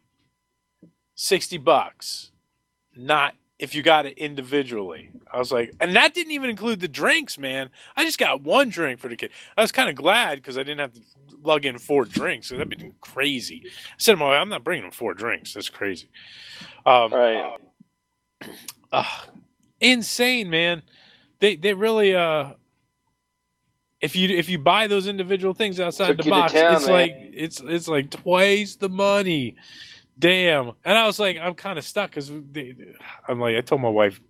sixty bucks. Not if you got it individually. I was like, and that didn't even include the drinks, man. I just got one drink for the kid. I was kind of glad because I didn't have to lug in four drinks. So that'd be crazy. I said to my wife, I'm not bringing him four drinks. That's crazy. Um, Right. uh, insane, man. They they really uh if you if you buy those individual things outside Took the you to box, town, it's man. like it's it's like twice the money. Damn. And I was like, I'm kind of stuck because I'm like, I told my wife,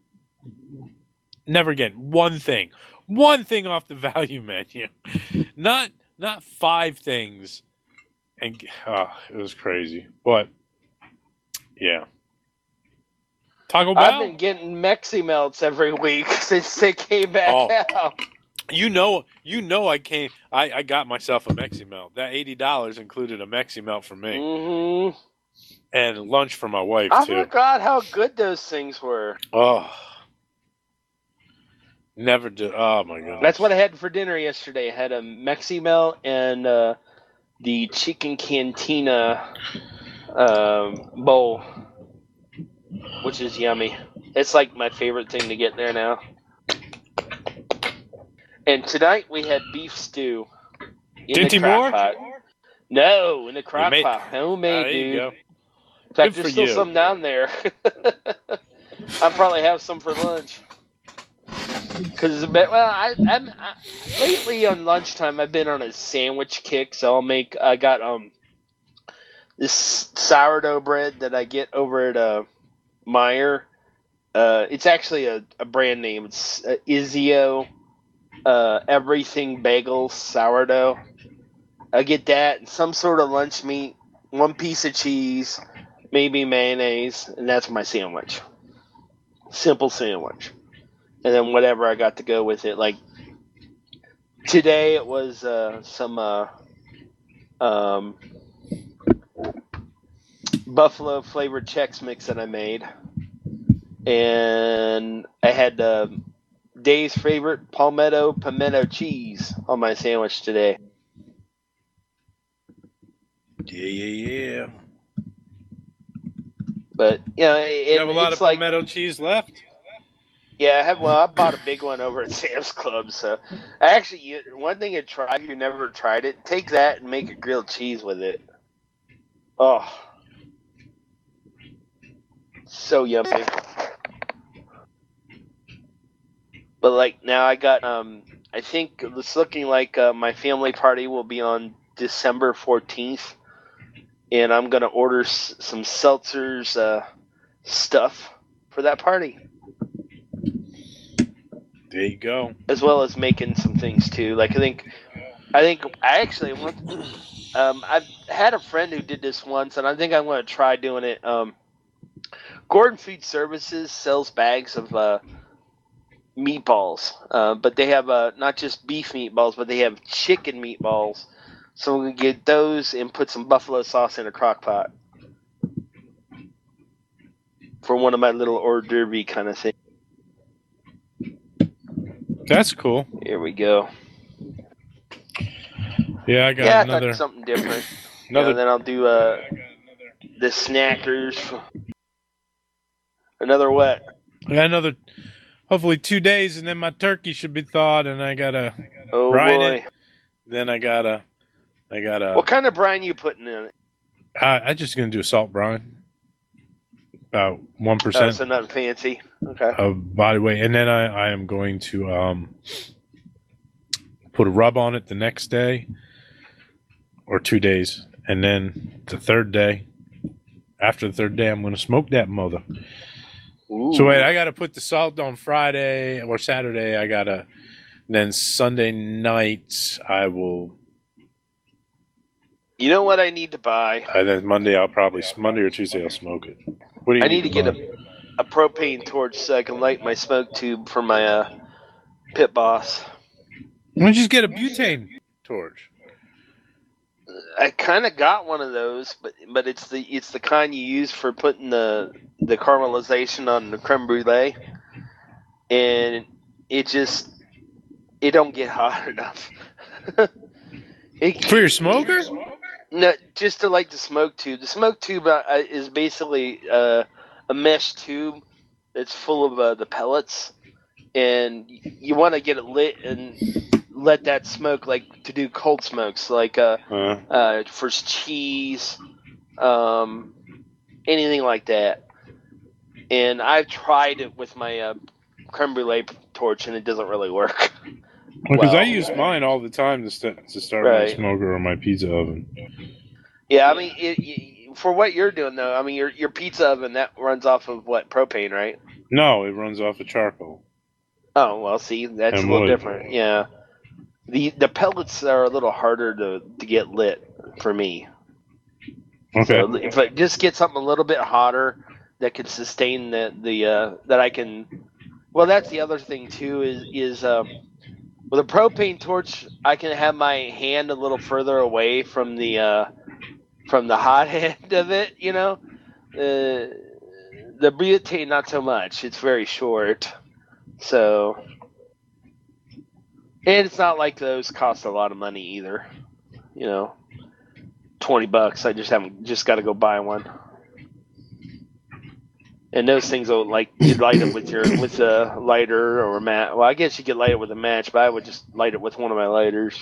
never again. One thing, one thing off the value menu, not not five things. And oh, it was crazy, but yeah. Taco Bell. I've been getting Mexi Melts every week since they came back Oh. out. You know, you know, I came. I, I got myself a Mexi Melt. That eighty dollars included a Mexi Melt for me Mm-hmm. and lunch for my wife I too. forgot how good those things were. Oh, never did. Oh my god, That's what I had for dinner yesterday. I had a Mexi Melt and uh, the chicken cantina um, bowl, which is yummy. It's like my favorite thing to get there now. And tonight we had beef stew in Dinty the crock Moore? pot. No, in the crock made- pot. Homemade, Ah, there you dude. go. In fact, Good there's for still you. some down there. I'll probably have some for lunch. Cause well, I, I'm I, lately on lunchtime I've been on a sandwich kick, so I'll make. I got um this sourdough bread that I get over at uh, Meyer. Uh, it's actually a, a brand name. It's uh, Izio uh, Everything Bagel Sourdough. I get that and some sort of lunch meat, one piece of cheese, maybe mayonnaise, and that's my sandwich. Simple sandwich. And then whatever I got to go with it. Like today it was uh, some uh, um, buffalo flavored Chex Mix that I made. And I had uh, Dave's favorite palmetto pimento cheese on my sandwich today. Yeah, yeah, yeah. But, you know, it, you have a lot it's of like, palmetto cheese left? Yeah, I have. Well, I bought a big one over at Sam's Club. So, actually, you, one thing to try if you never tried it, take that and make a grilled cheese with it. Oh, so yummy. But like now, I got. Um, I think it's looking like uh, my family party will be on December fourteenth, and I'm gonna order s- some seltzers uh, stuff for that party. There you go. As well as making some things too. Like I think, I think I actually want. Um, I've had a friend who did this once, and I think I'm going to try doing it. Um, Gordon Food Services sells bags of uh, meatballs, uh, but they have uh, not just beef meatballs, but they have chicken meatballs. So we can get those and put some buffalo sauce in a crock pot for one of my little hors d'oeuvre kind of things. That's cool. Here we go. Yeah, I got yeah, another. I thought something different. Another. You know, then I'll do uh, the snackers. Another what? I got another. Hopefully two days, and then my turkey should be thawed, and I gotta oh, brine boy. it. Then I gotta, I gotta. What kind of brine you putting in it? I, I'm just gonna do a salt brine. About one Oh, percent. so nothing fancy. Okay. Of body weight, and then I, I am going to um put a rub on it the next day or two days, and then the third day. After the third day, I'm going to smoke that mother. Ooh. So wait, I got to put the salt on Friday or Saturday. I gotta. Then Sunday night, I will. You know what I need to buy? And then Monday, I'll probably Monday or Tuesday, I'll smoke it. What do you I need to get buy? a, a propane torch so I can light my smoke tube for my uh, pit boss. Why don't you just get a butane torch? I kind of got one of those, but but it's the it's the kind you use for putting the the caramelization on the creme brulee, and it just it don't get hot enough. it, For your smoker? No, just to light the smoke tube. The smoke tube uh, is basically uh, a mesh tube that's full of uh, the pellets, and you want to get it lit and let that smoke, like to do cold smokes, like uh, Uh, uh, for cheese, um, anything like that. And I've tried it with my uh, creme brulee torch, and it doesn't really work. because well, I use mine all the time to, st- to start Right. my smoker or my pizza oven. Yeah, I mean, it, it, for what you're doing though, I mean, your your pizza oven that runs off of what, propane, right? No, it runs off of charcoal. Oh well, see, that's And a little wood. different. Yeah, the the pellets are a little harder to, to get lit for me. Okay. So if I just get something a little bit hotter that can sustain the the uh, that I can. Well, that's the other thing too. Is is um, with a propane torch, I can have my hand a little further away from the uh, from the hot end of it. You know, uh, the butane not so much. It's very short, so. And it's not like those cost a lot of money either. You know, twenty bucks. I just haven't just got to go buy one. And those things will, like, you light it with your with a lighter or a match. Well, I guess you could light it with a match, but I would just light it with one of my lighters.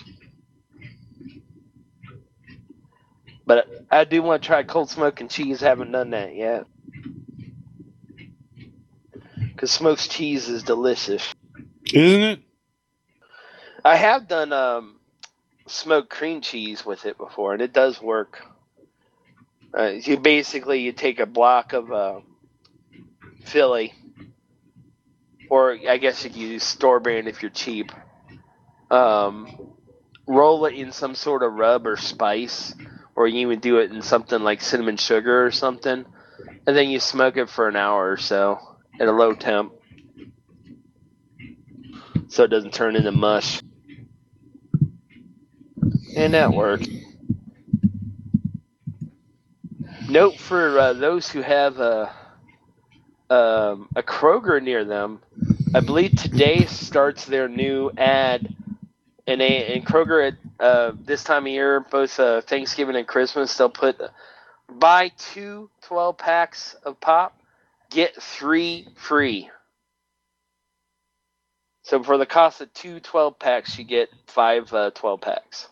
But I do want to try cold smoke and cheese. Haven't done that yet. Because smoked cheese is delicious. Isn't it? I have done um, smoked cream cheese with it before, and it does work. Uh, you basically you take a block of uh, Philly, or I guess you could use store brand if you're cheap. Um, roll it in some sort of rub or spice, or you even do it in something like cinnamon sugar or something, and then you smoke it for an hour or so at a low temp, so it doesn't turn into mush. And that worked. Note for uh, those who have a, um, a Kroger near them, I believe today starts their new ad. And, a, and Kroger at uh, this time of year, both uh, Thanksgiving and Christmas, they'll put buy two twelve packs of pop, get three free. So for the cost of two twelve packs, you get five uh, twelve packs.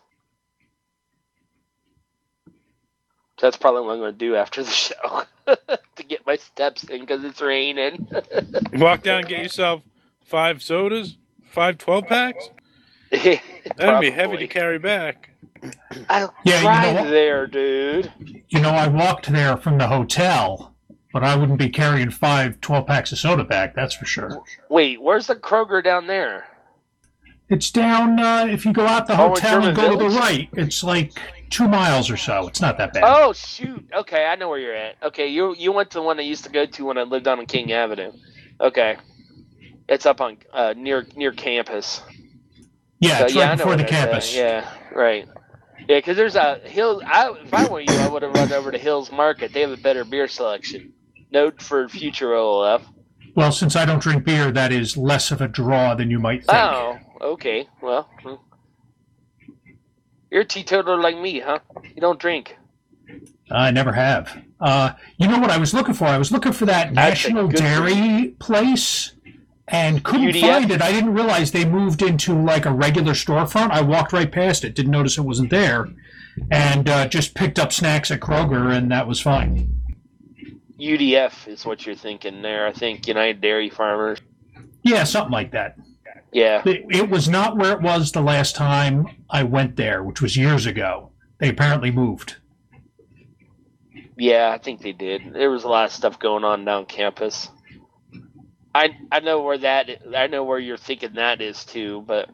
So that's probably what I'm going to do after the show to get my steps in because it's raining. Walk down and get yourself five sodas, five twelve packs. Yeah, that'd be heavy to carry back. I'll Yeah, try you know what? there, dude. You know, I walked there from the hotel, but I wouldn't be carrying five twelve packs of soda back, that's for sure. Wait, where's the Kroger down there? It's down, uh, if you go out the Oh, in hotel and German go to the Village? right, it's like two miles or so. It's not that bad. Oh, shoot. Okay, I know where you're at. Okay, you you went to the one I used to go to when I lived on King Avenue. Okay. It's up on uh, near near campus. Yeah, So, it's yeah, I right know before where the that's at. campus. Yeah, right. Yeah, because there's a Hills. I, if I were you, I would have run over to Hills Market. They have a better beer selection. Note for future O L F. Well, since I don't drink beer, that is less of a draw than you might think. Oh, okay. Well, hmm. You're a teetotaler like me, huh? You don't drink. I never have. Uh, you know what I was looking for? I was looking for that That's a National good Dairy place and couldn't U D F? find it. I didn't realize they moved into like a regular storefront. I walked right past it, didn't notice it wasn't there, and uh, just picked up snacks at Kroger, and that was fine. U D F is what you're thinking there. I think United Dairy Farmers. Yeah, something like that. Yeah. It, it was not where it was the last time I went there, which was years ago. They apparently moved. Yeah, I think they did. There was a lot of stuff going on down campus. I I know where that I know where you're thinking that is too, but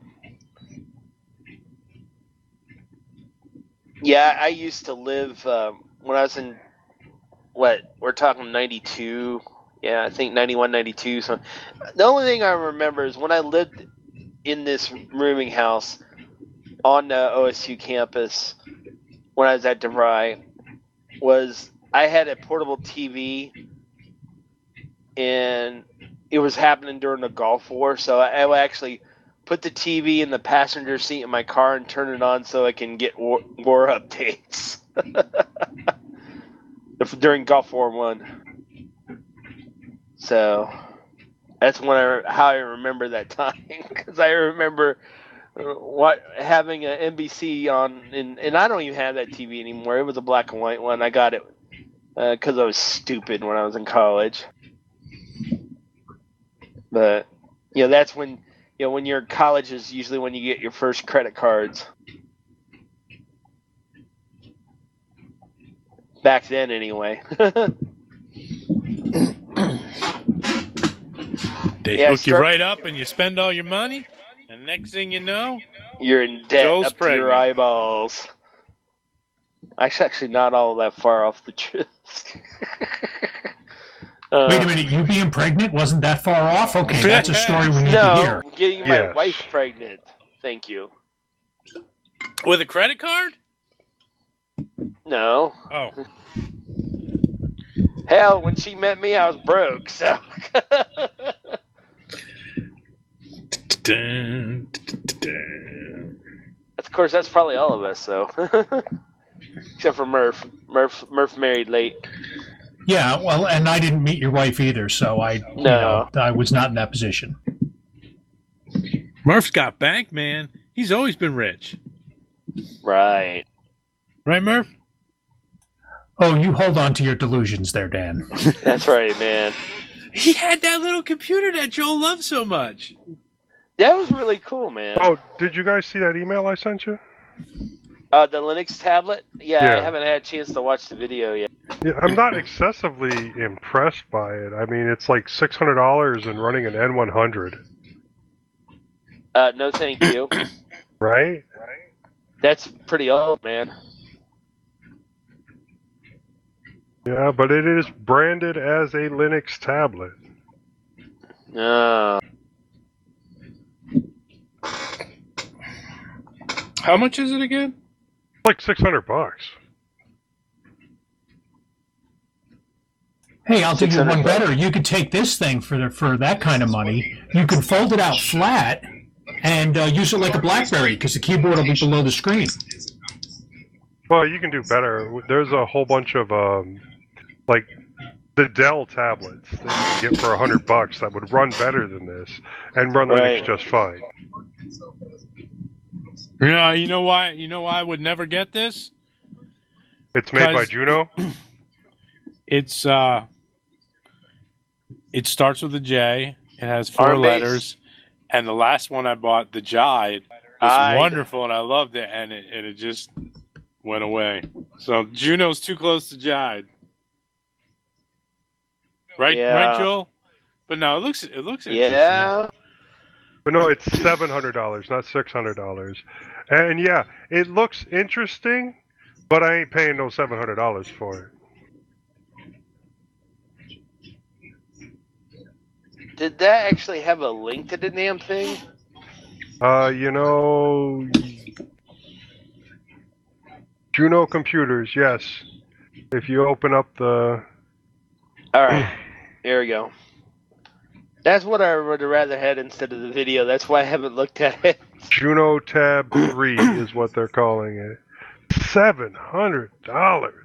yeah, I used to live um, when I was in what we're talking ninety-two. Yeah, I think ninety-one, ninety-two. So the only thing I remember is when I lived in this rooming house on the O S U campus when I was at DeVry was I had a portable T V and it was happening during the Gulf War, so I, I would actually put the T V in the passenger seat in my car and turn it on so I can get war, war updates during Gulf War One. So that's when I how I remember that time because I remember what having an N B C on, and, and I don't even have that T V anymore. It was a black and white one. I got it because uh, I was stupid when I was in college. But you know that's when you know when you're in college is usually when you get your first credit cards. Back then, anyway. They Yeah, hook you start- right up and you spend all your money, and next thing you know, You're in debt Joel's up to your pregnant. eyeballs. That's actually not all that far off the truth. uh, Wait a minute, you being pregnant wasn't that far off? Okay, that's a story we need to no, hear. getting my Yes. wife pregnant. Thank you. with a credit card? No. Oh, Hell, when she met me, I was broke. So. Dun, dun, dun, dun. Of course, that's probably all of us. So. Except for Murph. Murph. Murph married late. Yeah, well, and I didn't meet your wife either, so I, you No. know, I was not in that position. Murph's got bank, man. He's always been rich. Right. Right, Murph? Oh, you hold on to your delusions there, Dan. That's right, man. He had that little computer that Joel loves so much. That was really cool, man. Oh, did you guys see that email I sent you? Uh, the Linux tablet? Yeah, Yeah. I haven't had a chance to watch the video yet. Yeah, I'm not excessively impressed by it. I mean, it's like six hundred dollars and running an N one hundred. Uh, no thank you. Right? That's pretty old, man. Yeah, but it is branded as a Linux tablet. No. How much is it again? Like six hundred bucks. Hey, I'll do you six hundred one better. You could take this thing for the, for that kind of money. You could fold it out flat and uh, use it like a BlackBerry because the keyboard will be below the screen. Well, you can do better. There's a whole bunch of um, like the Dell tablets that you can get for a hundred bucks that would run better than this and run Right. Linux just fine. Yeah, you know why? You know why I would never get this? It's made by Because- Juno. It's uh, it starts with a J. It has four Arm-based. letters, and the last one I bought, the Jide, was I- wonderful, and I loved it, and it and it just went away. So Juno's too close to Jide, right? Yeah. Right, Joel? But no, it looks it looks interesting. Yeah. But no, it's seven hundred dollars, not six hundred dollars. And yeah, it looks interesting, but I ain't paying no seven hundred dollars for it. Did that actually have a link to the damn thing? Uh, you know, Juno Computers, yes. If you open up the, All right. Here we go. That's what I would rather had instead of the video. That's why I haven't looked at it. Juno Tab three is what they're calling it. seven hundred dollars.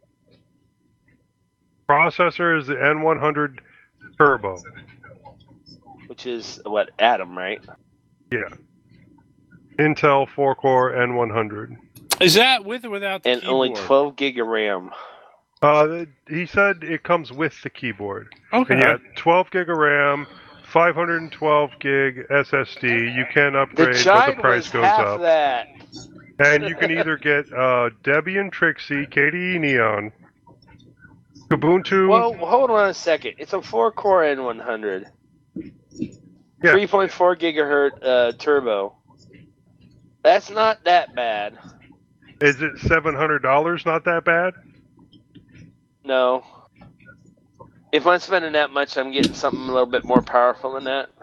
Processor is the N one hundred Turbo. Which is, what, Atom, right? Yeah. Intel four core N one hundred. Is that with or without the And keyboard? only twelve gig of RAM. Uh, he said it comes with the keyboard. Okay. And yeah, twelve gig of RAM, five hundred twelve gig S S D. You can The upgrade, but the Jide price was goes half up. that. And you can either get uh, Debian Trixie, K D E Neon, Ubuntu. Well, hold on a second. It's a four-core N one hundred. Yeah. three point four gigahertz uh, turbo. That's not that bad. Is it seven hundred dollars? Not that bad? No. If I'm spending that much, I'm getting something a little bit more powerful than that.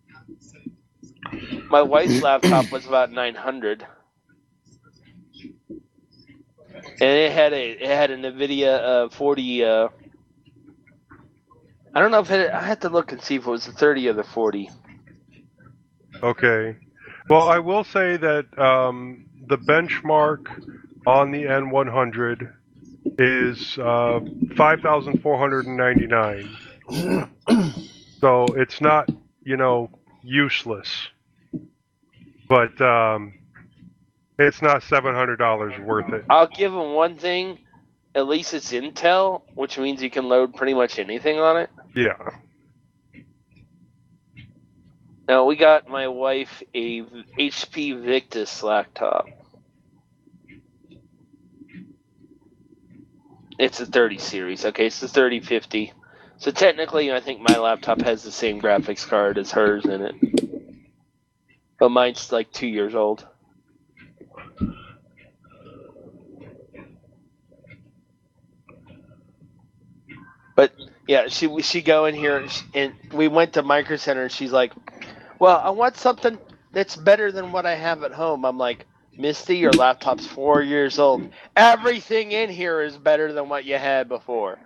My wife's laptop was about nine hundred. And it had a it had a NVIDIA uh, forty. Uh, I don't know if it. I had to look and see if it was the thirty or the forty. Okay. Well, I will say that um, the benchmark on the N one hundred is uh, five thousand four hundred ninety-nine. So it's not, you know, useless. But um, it's not seven hundred dollars worth it. I'll give them one thing. At least it's Intel, which means you can load pretty much anything on it. Yeah. Now, we got my wife a H P Victus laptop. It's a thirty series. Okay, it's the thirty fifty. So technically, I think my laptop has the same graphics card as hers in it. But mine's like two years old. But yeah, she she go in here and, she, and we went to Micro Center and she's like, "Well, I want something that's better than what I have at home." I'm like, "Misty, your laptop's four years old. Everything in here is better than what you had before."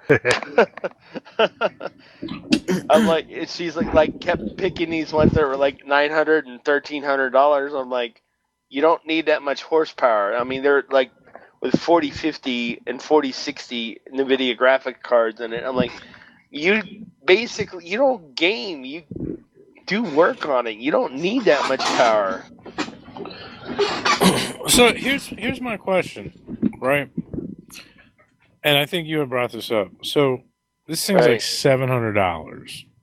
I'm like, and she's like, like kept picking these ones that were like nine hundred and thirteen hundred dollars. I'm like, you don't need that much horsepower. I mean, they're like with forty fifty and forty sixty NVIDIA graphic cards in it. I'm like, you basically you don't game, you do work on it. You don't need that much power. So here's here's my question, right? And I think you had brought this up. So this thing's Right. like seven hundred dollars.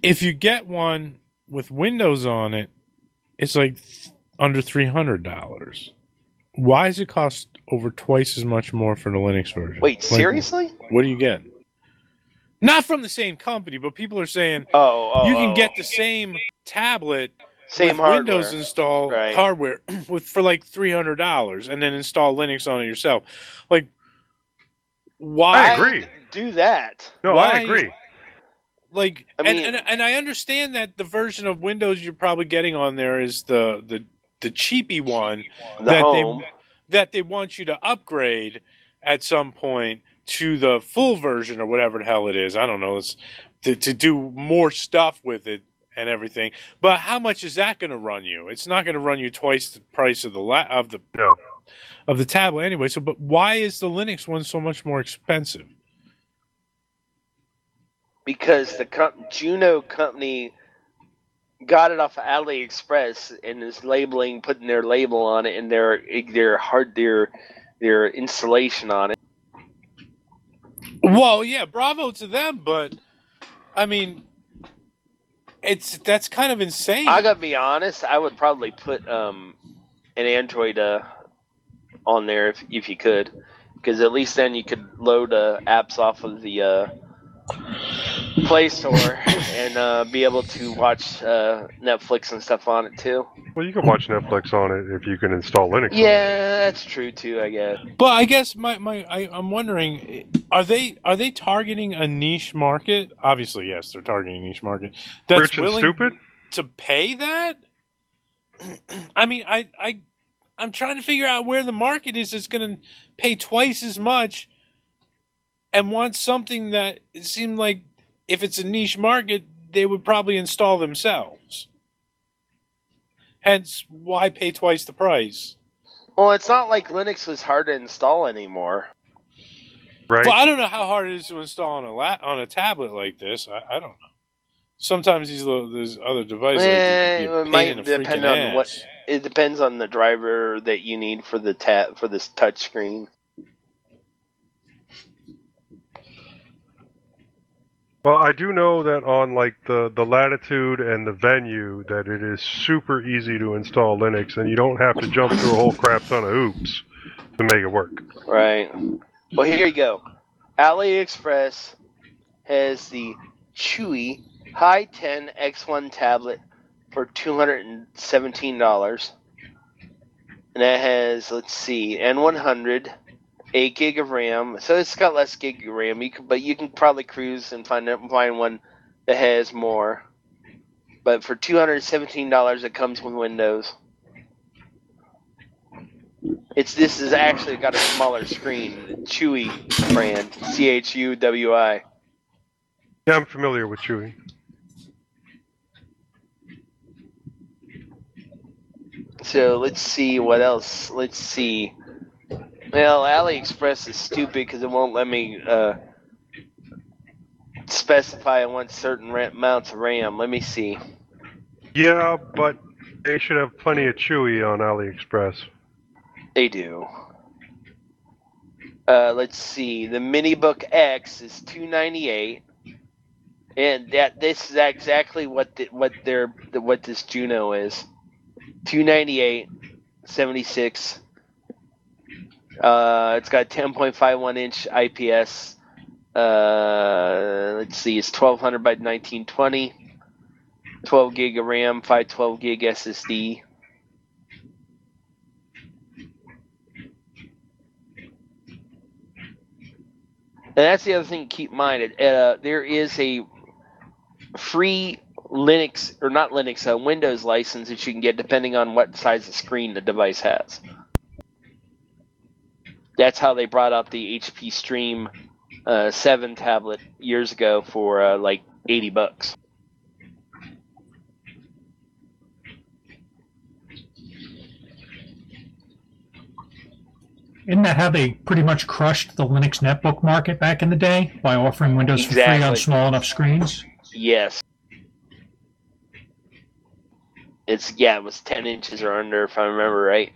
if you get one with Windows on it, it's like under three hundred dollars. Why does it cost over twice as much more for the Linux version? Wait, Like, seriously? what do you get? Not from the same company, but people are saying Oh, oh you can oh. get the same tablet Same with hardware. Windows install Right. hardware with for like three hundred dollars, and then install Linux on it yourself. Like, why? I agree. Do that. No, Why- I agree. Like, I and, mean- and and I understand that the version of Windows you're probably getting on there is the the the cheapy one The that home. they that they want you to upgrade at some point to the full version or whatever the hell it is. I don't know. It's to to do more stuff with it and everything. But how much is that going to run you? It's not going to run you twice the price of the la- of the No. of the tablet anyway. So, but why is the Linux one so much more expensive? Because the com- Juno company got it off of AliExpress and is labeling, putting their label on it and their their hard their their installation on it. Well, yeah, bravo to them, but I mean, it's that's kind of insane. I gotta be honest, I would probably put um an Android uh, on there if if you could, because at least then you could load uh, apps off of the uh, Play Store and uh, be able to watch uh, Netflix and stuff on it too. Well, you can watch Netflix on it if you can install Linux. on it. Yeah, that's true too, I guess. But I guess my, my I, I'm wondering, are they are they targeting a niche market? Obviously, yes, they're targeting a niche market. That's Rich and willing stupid? to pay that. I mean, I I I'm trying to figure out where the market is that's going to pay twice as much and want something that it seemed like if it's a niche market, they would probably install themselves. Hence, why pay twice the price? Well, it's not like Linux was hard to install anymore. Right? Well, I don't know how hard it is to install on a la- on a tablet like this. I, I don't know. Sometimes these little, these other devices Eh, like, it might depend on what. It depends on the driver that you need for the tab for this touch screen. Well, I do know that on like the, the latitude and the venue that it is super easy to install Linux, and you don't have to jump through a whole crap ton of hoops to make it work. Right. Well, here you go. AliExpress has the Chewy High ten X one tablet for two hundred seventeen dollars. And that has, let's see, N one hundred, eight gig of RAM. So it's got less gig of RAM, you can, but you can probably cruise and find find one that has more. But for two hundred seventeen dollars, it comes with Windows. It's this is actually got a smaller screen. The Chewy brand, C H U W I. Yeah, I'm familiar with Chewy. So let's see what else. Let's see. Well, AliExpress is stupid because it won't let me uh, specify I want certain ra- amounts of RAM. Let me see. Yeah, but they should have plenty of Chewy on AliExpress. They do. Uh, let's see. The MiniBook X is two ninety-eight, and that this is exactly what the, what their the, what this Juno is. two ninety-eight, seventy-six. Uh, it's got ten point five one inch I P S. Uh, let's see, it's twelve hundred by nineteen twenty. twelve gig of RAM, five twelve gig S S D. And that's the other thing to keep in mind. Uh, there is a free Linux, or not Linux, a Windows license that you can get depending on what size of screen the device has. That's how they brought out the H P Stream uh, seven tablet years ago for uh, like eighty bucks. Isn't that how they pretty much crushed the Linux netbook market back in the day by offering Windows for free on Exactly. small enough screens? Yes. It's yeah, it was ten inches or under if I remember right.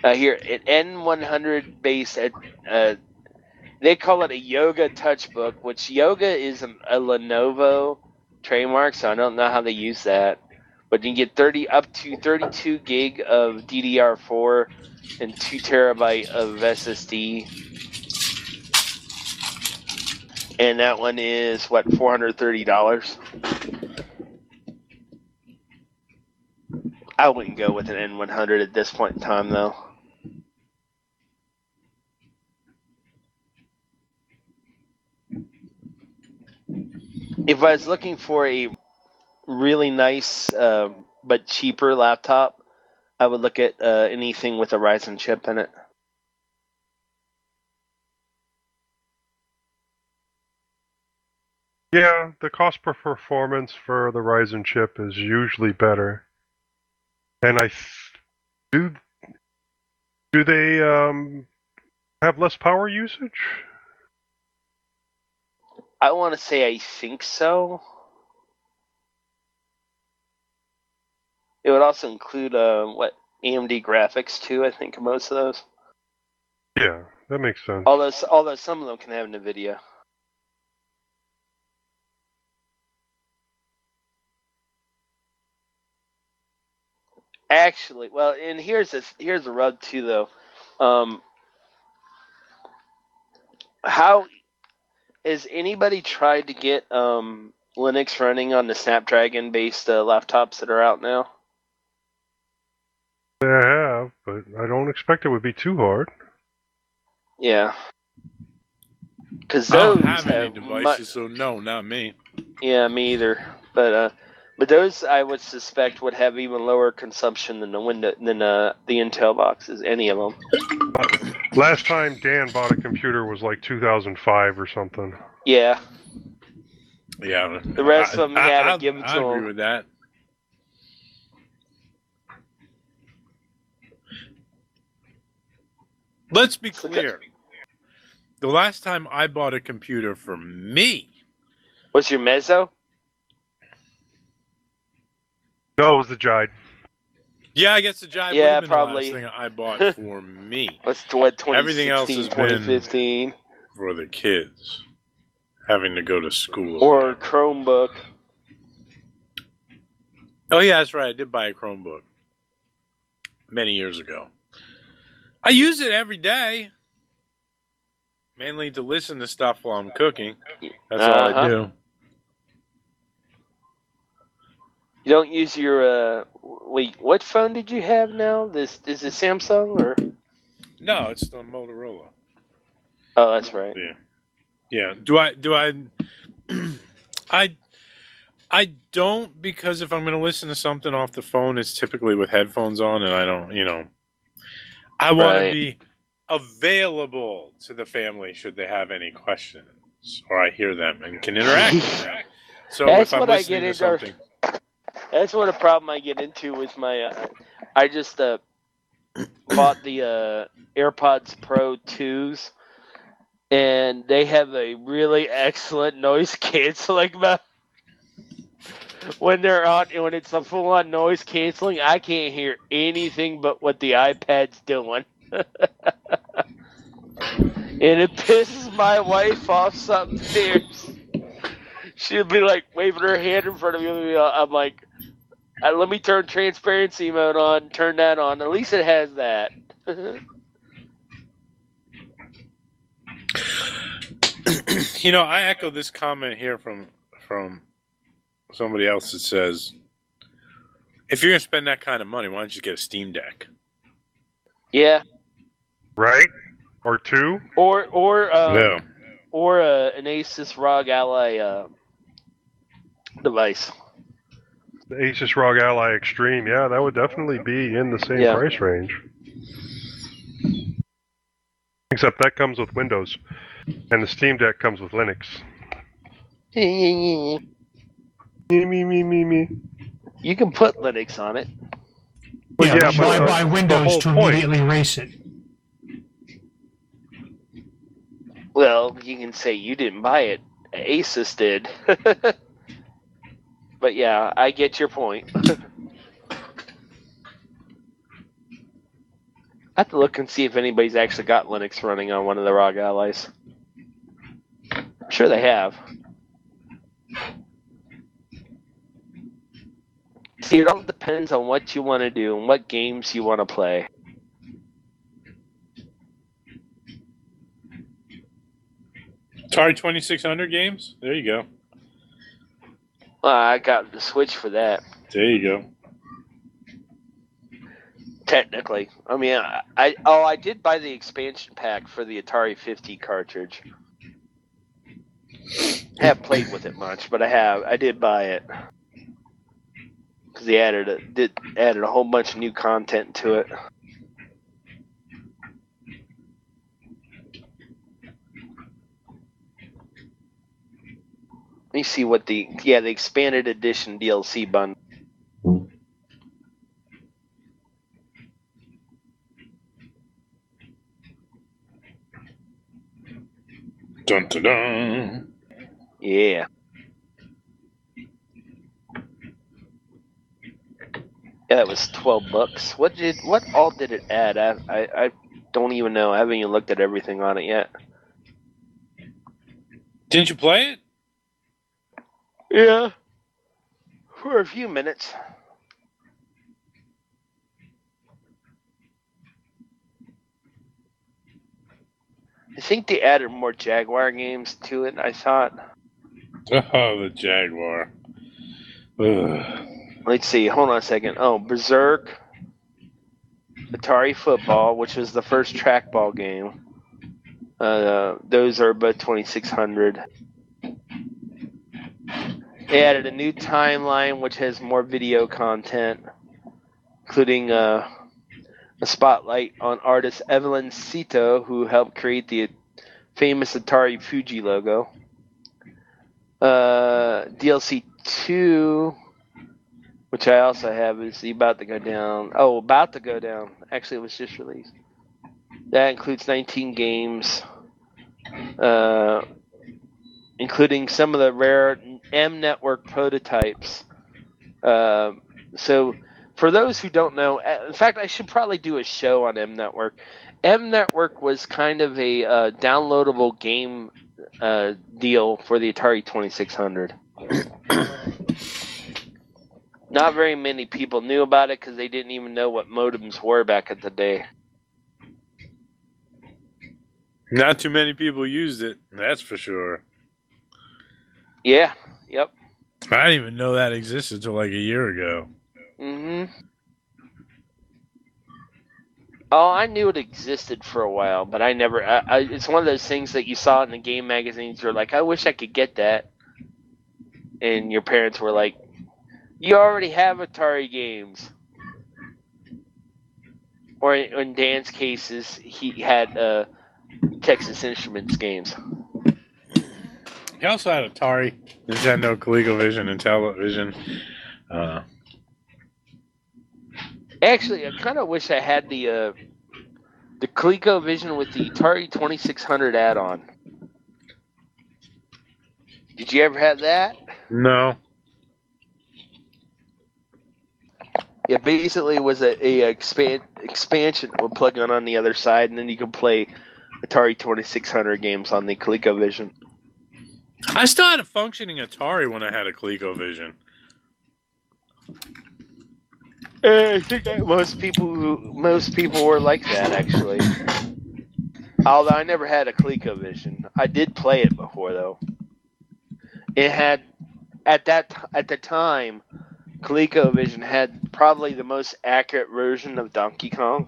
Uh, here, an N one hundred base, at, uh, they call it a Yoga Touchbook, which Yoga is a, a Lenovo trademark, so I don't know how they use that. But you can get thirty up to thirty-two gig of D D R four and two terabyte of S S D. And that one is, what, four hundred thirty dollars? I wouldn't go with an N one hundred at this point in time, though. If I was looking for a really nice uh, but cheaper laptop, I would look at uh, anything with a Ryzen chip in it. Yeah, the cost per performance for the Ryzen chip is usually better. And I th- do do they um, have less power usage? I want to say I think so. It would also include uh, what A M D graphics too. I think most of those. Yeah, that makes sense. Although although some of them can have NVIDIA. Actually, well, and here's this here's the rub too, though. Um, how has anybody tried to get um, Linux running on the Snapdragon-based uh, laptops that are out now? I have, but I don't expect it would be too hard. Yeah, because I those don't have any have devices, mu- so no, not me. Yeah, me either. But uh, but those I would suspect would have even lower consumption than the window than uh, the Intel boxes. Any of them. Last time Dan bought a computer was like two thousand five or something. Yeah. Yeah. The rest I, of them you had I, to give it I to agree them. with that. Let's be clear. The last time I bought a computer for me. Was your Mezzo? No, it was the Jide. Yeah, I guess the Jive Yeah, would have been probably. the last thing I bought for me. What's what twenty Everything else has sixteen, twenty been fifteen for the kids having to go to school. or Chromebook? Oh yeah, that's right. I did buy a Chromebook many years ago. I use it every day, mainly to listen to stuff while I'm cooking. That's all I Uh-huh. do. You don't use your uh wait, what phone did you have now? This is it Samsung or No, it's the Motorola. Oh, that's right. Yeah, yeah. Do I? Do I? I. I don't, because if I'm going to listen to something off the phone, it's typically with headphones on, and I don't, you know. I want Right. to be available to the family should they have any questions, or I hear them and can interact with them. So That's if I'm what I listening get to into. something, That's what a problem I get into with my. Uh, I just uh, bought the uh, AirPods Pro twos, and they have a really excellent noise canceling mode. When they're on, when it's a full on noise canceling, I can't hear anything but what the iPad's doing. And it pisses my wife off something fierce. She'll be like waving her hand in front of me. I'm like, uh, let me turn transparency mode on, turn that on. At least it has that. you know, I echo this comment here from from somebody else that says, if you're going to spend that kind of money, why don't you get a Steam Deck? Yeah. Right? Or two? Or or um, Yeah. or uh, an Asus R O G Ally uh, device. The Asus R O G Ally Extreme, yeah, that would definitely be in the same Yeah. price range. Except that comes with Windows, and the Steam Deck comes with Linux. Me, me, me, me, me. You can put Linux on it. Well, yeah, yeah, but but why the- buy the Windows whole to point- immediately erase it? Well, you can say you didn't buy it. Asus did. But yeah, I get your point. I have to look and see if anybody's actually got Linux running on one of the R O G Allies. I'm sure they have. See, it all depends on what you want to do and what games you want to play. Atari twenty-six hundred games? There you go. Well, I got the Switch for that. There you go. Technically. I mean, I, I oh, I did buy the expansion pack for the Atari fifty cartridge. I haven't played with it much, but I have. I did buy it. Because they added a, did, added a whole bunch of new content to it. Let me see what the, yeah, the expanded edition D L C bundle. Dun dun dun. Yeah. Yeah, that was twelve bucks. What did, what all did it add? I, I, I don't even know. I haven't even looked at everything on it yet. Didn't you play it? Yeah. For a few minutes. I think they added more Jaguar games to it, I thought. Oh, the Jaguar. Ugh. Let's see, hold on a second. Oh, Berserk, Atari Football, which was the first trackball game. Uh, those are both twenty-six hundred. They added a new timeline, which has more video content, including uh, a spotlight on artist Evelyn Sito, who helped create the famous Atari Fuji logo. Uh, D L C two, which I also have, is about to go down. Oh, about to go down. Actually, it was just released. That includes nineteen games, uh, including some of the rare M Network prototypes. Uh, so, for those who don't know, in fact, I should probably do a show on M Network. M Network was kind of a uh, downloadable game uh, deal for the Atari twenty-six hundred. Not very many people knew about it because they didn't even know what modems were back in the day. Not too many people used it, that's for sure. Yeah, yep. I didn't even know that existed until like a year ago. Mm-hmm. Oh, I knew it existed for a while, but I never... I, I, it's one of those things that you saw in the game magazines. You're like, I wish I could get that. And your parents were like, you already have Atari games. Or in, in Dan's cases, he had uh, Texas Instruments games. He also had Atari, Nintendo, ColecoVision, and Television. Uh, Actually, I kind of wish I had the uh, the ColecoVision with the Atari twenty-six hundred add-on. Did you ever have that? no. Yeah, basically it was a, a expand, expansion with plug in on the other side, and then you could play Atari twenty-six hundred games on the ColecoVision. I still had a functioning Atari when I had a ColecoVision. I think that most people who, most people were like that, actually. Although I never had a ColecoVision, I did play it before though. It had at that at the time, ColecoVision had probably the most accurate version of Donkey Kong.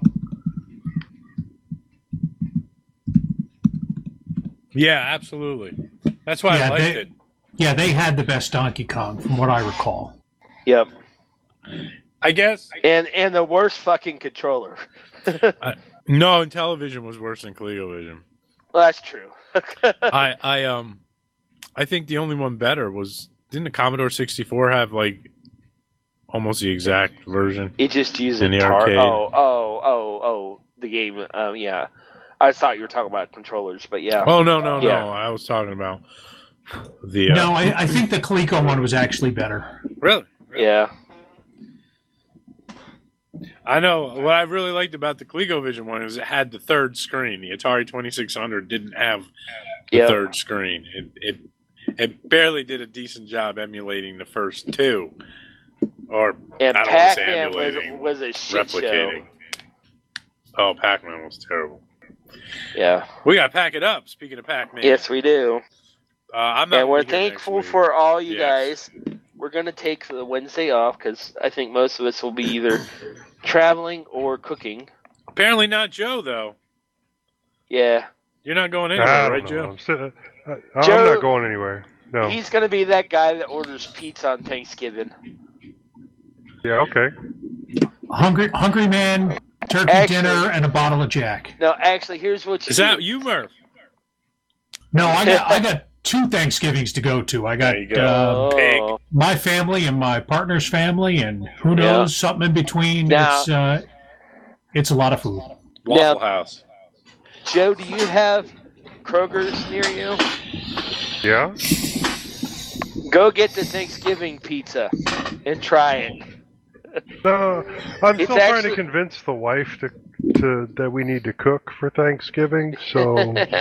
Yeah, absolutely. That's why Yeah, I liked they- it. Yeah, they had the best Donkey Kong, from what I recall. Yep. I guess. And and the worst fucking controller. I, no, and television was worse than ColecoVision. Well, that's true. I, I, um, I think the only one better was, didn't the Commodore sixty-four have like almost the exact version? It just used in the tar- arcade. Oh, oh, oh, oh, the game. Um, yeah. I thought you were talking about controllers, but yeah. Oh no, no, Yeah. no! I was talking about the. Uh, No, I, I think the Coleco one was actually better. really. Yeah. I know. What I really liked about the ColecoVision one is it had the third screen. The Atari twenty-six hundred didn't have the Yep. third screen. It, it it barely did a decent job emulating the first two. Or, And I don't want to say Pac-Man was, emulating, was a shit replicating. show. Oh, Pac-Man was terrible. Yeah. We got to pack it up, speaking of Pac-Man. Yes, we do. Uh, I'm not And we're gonna be here next thankful week. for all you Yes. guys. We're going to take the Wednesday off because I think most of us will be either traveling or cooking. Apparently not Joe, though. Yeah. You're not going I anywhere, don't right, know. Joe? I'm, still, I, I'm Joe- not going anywhere. No. He's going to be that guy that orders pizza on Thanksgiving. Yeah, okay. Hungry, hungry man, turkey Actually- dinner, and a bottle of Jack. No, actually, here's what you Is do. that you, Murph? No, I got I got two Thanksgivings to go to. I got There you go. uh, Pig. Oh. my family and my partner's family, and who knows, something in between. Now- it's uh, it's a lot of food. Waffle Now- House. Joe, do you have Kroger's near you? Yeah? Go get the Thanksgiving pizza and try it. No, I'm It's still trying actually- to convince the wife to, to that we need to cook for Thanksgiving, so...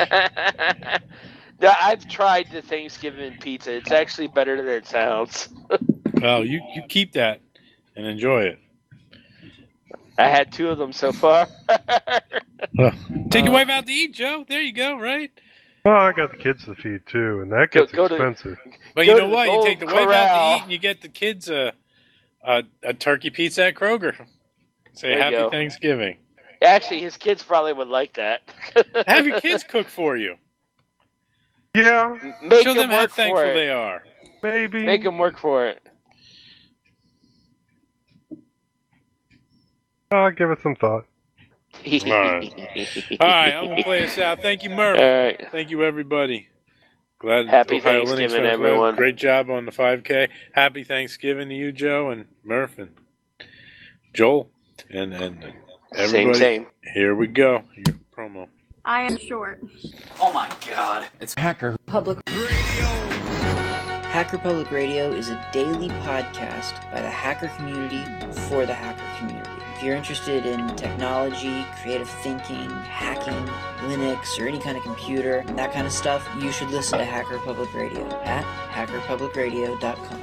No, I've tried the Thanksgiving pizza. It's actually better than it sounds. Well, you, you keep that and enjoy it. I had two of them so far. Take your wife out to eat, Joe. There you go, right? Well, I got the kids to feed, too, and that Go- gets go to- expensive. But Go you to know the what? You Gold take the wife out Corral. to eat and you get the kids a, a, a turkey pizza at Kroger. Say There you happy go. Thanksgiving. Actually, his kids probably would like that. Have your kids cook for you. Yeah, Make Show them them how work thankful for it. they are. maybe. Make them work for it. I'll give it some thought. All right. All right, I'm going to play us out. Thank you, Murph. All right. Thank you, everybody. Glad Happy Ohio Linux Thanksgiving, fans, everyone. Great job on the five K. Happy Thanksgiving to you, Joe, and Murph, and Joel, and, and and everybody. Same, same. Here we go. Your promo. I am short. Oh my god. It's Hacker. Public Hacker Public Radio is a daily podcast by the hacker community for the hacker community. If you're interested in technology, creative thinking, hacking, Linux, or any kind of computer, and that kind of stuff, you should listen to Hacker Public Radio at hacker public radio dot com.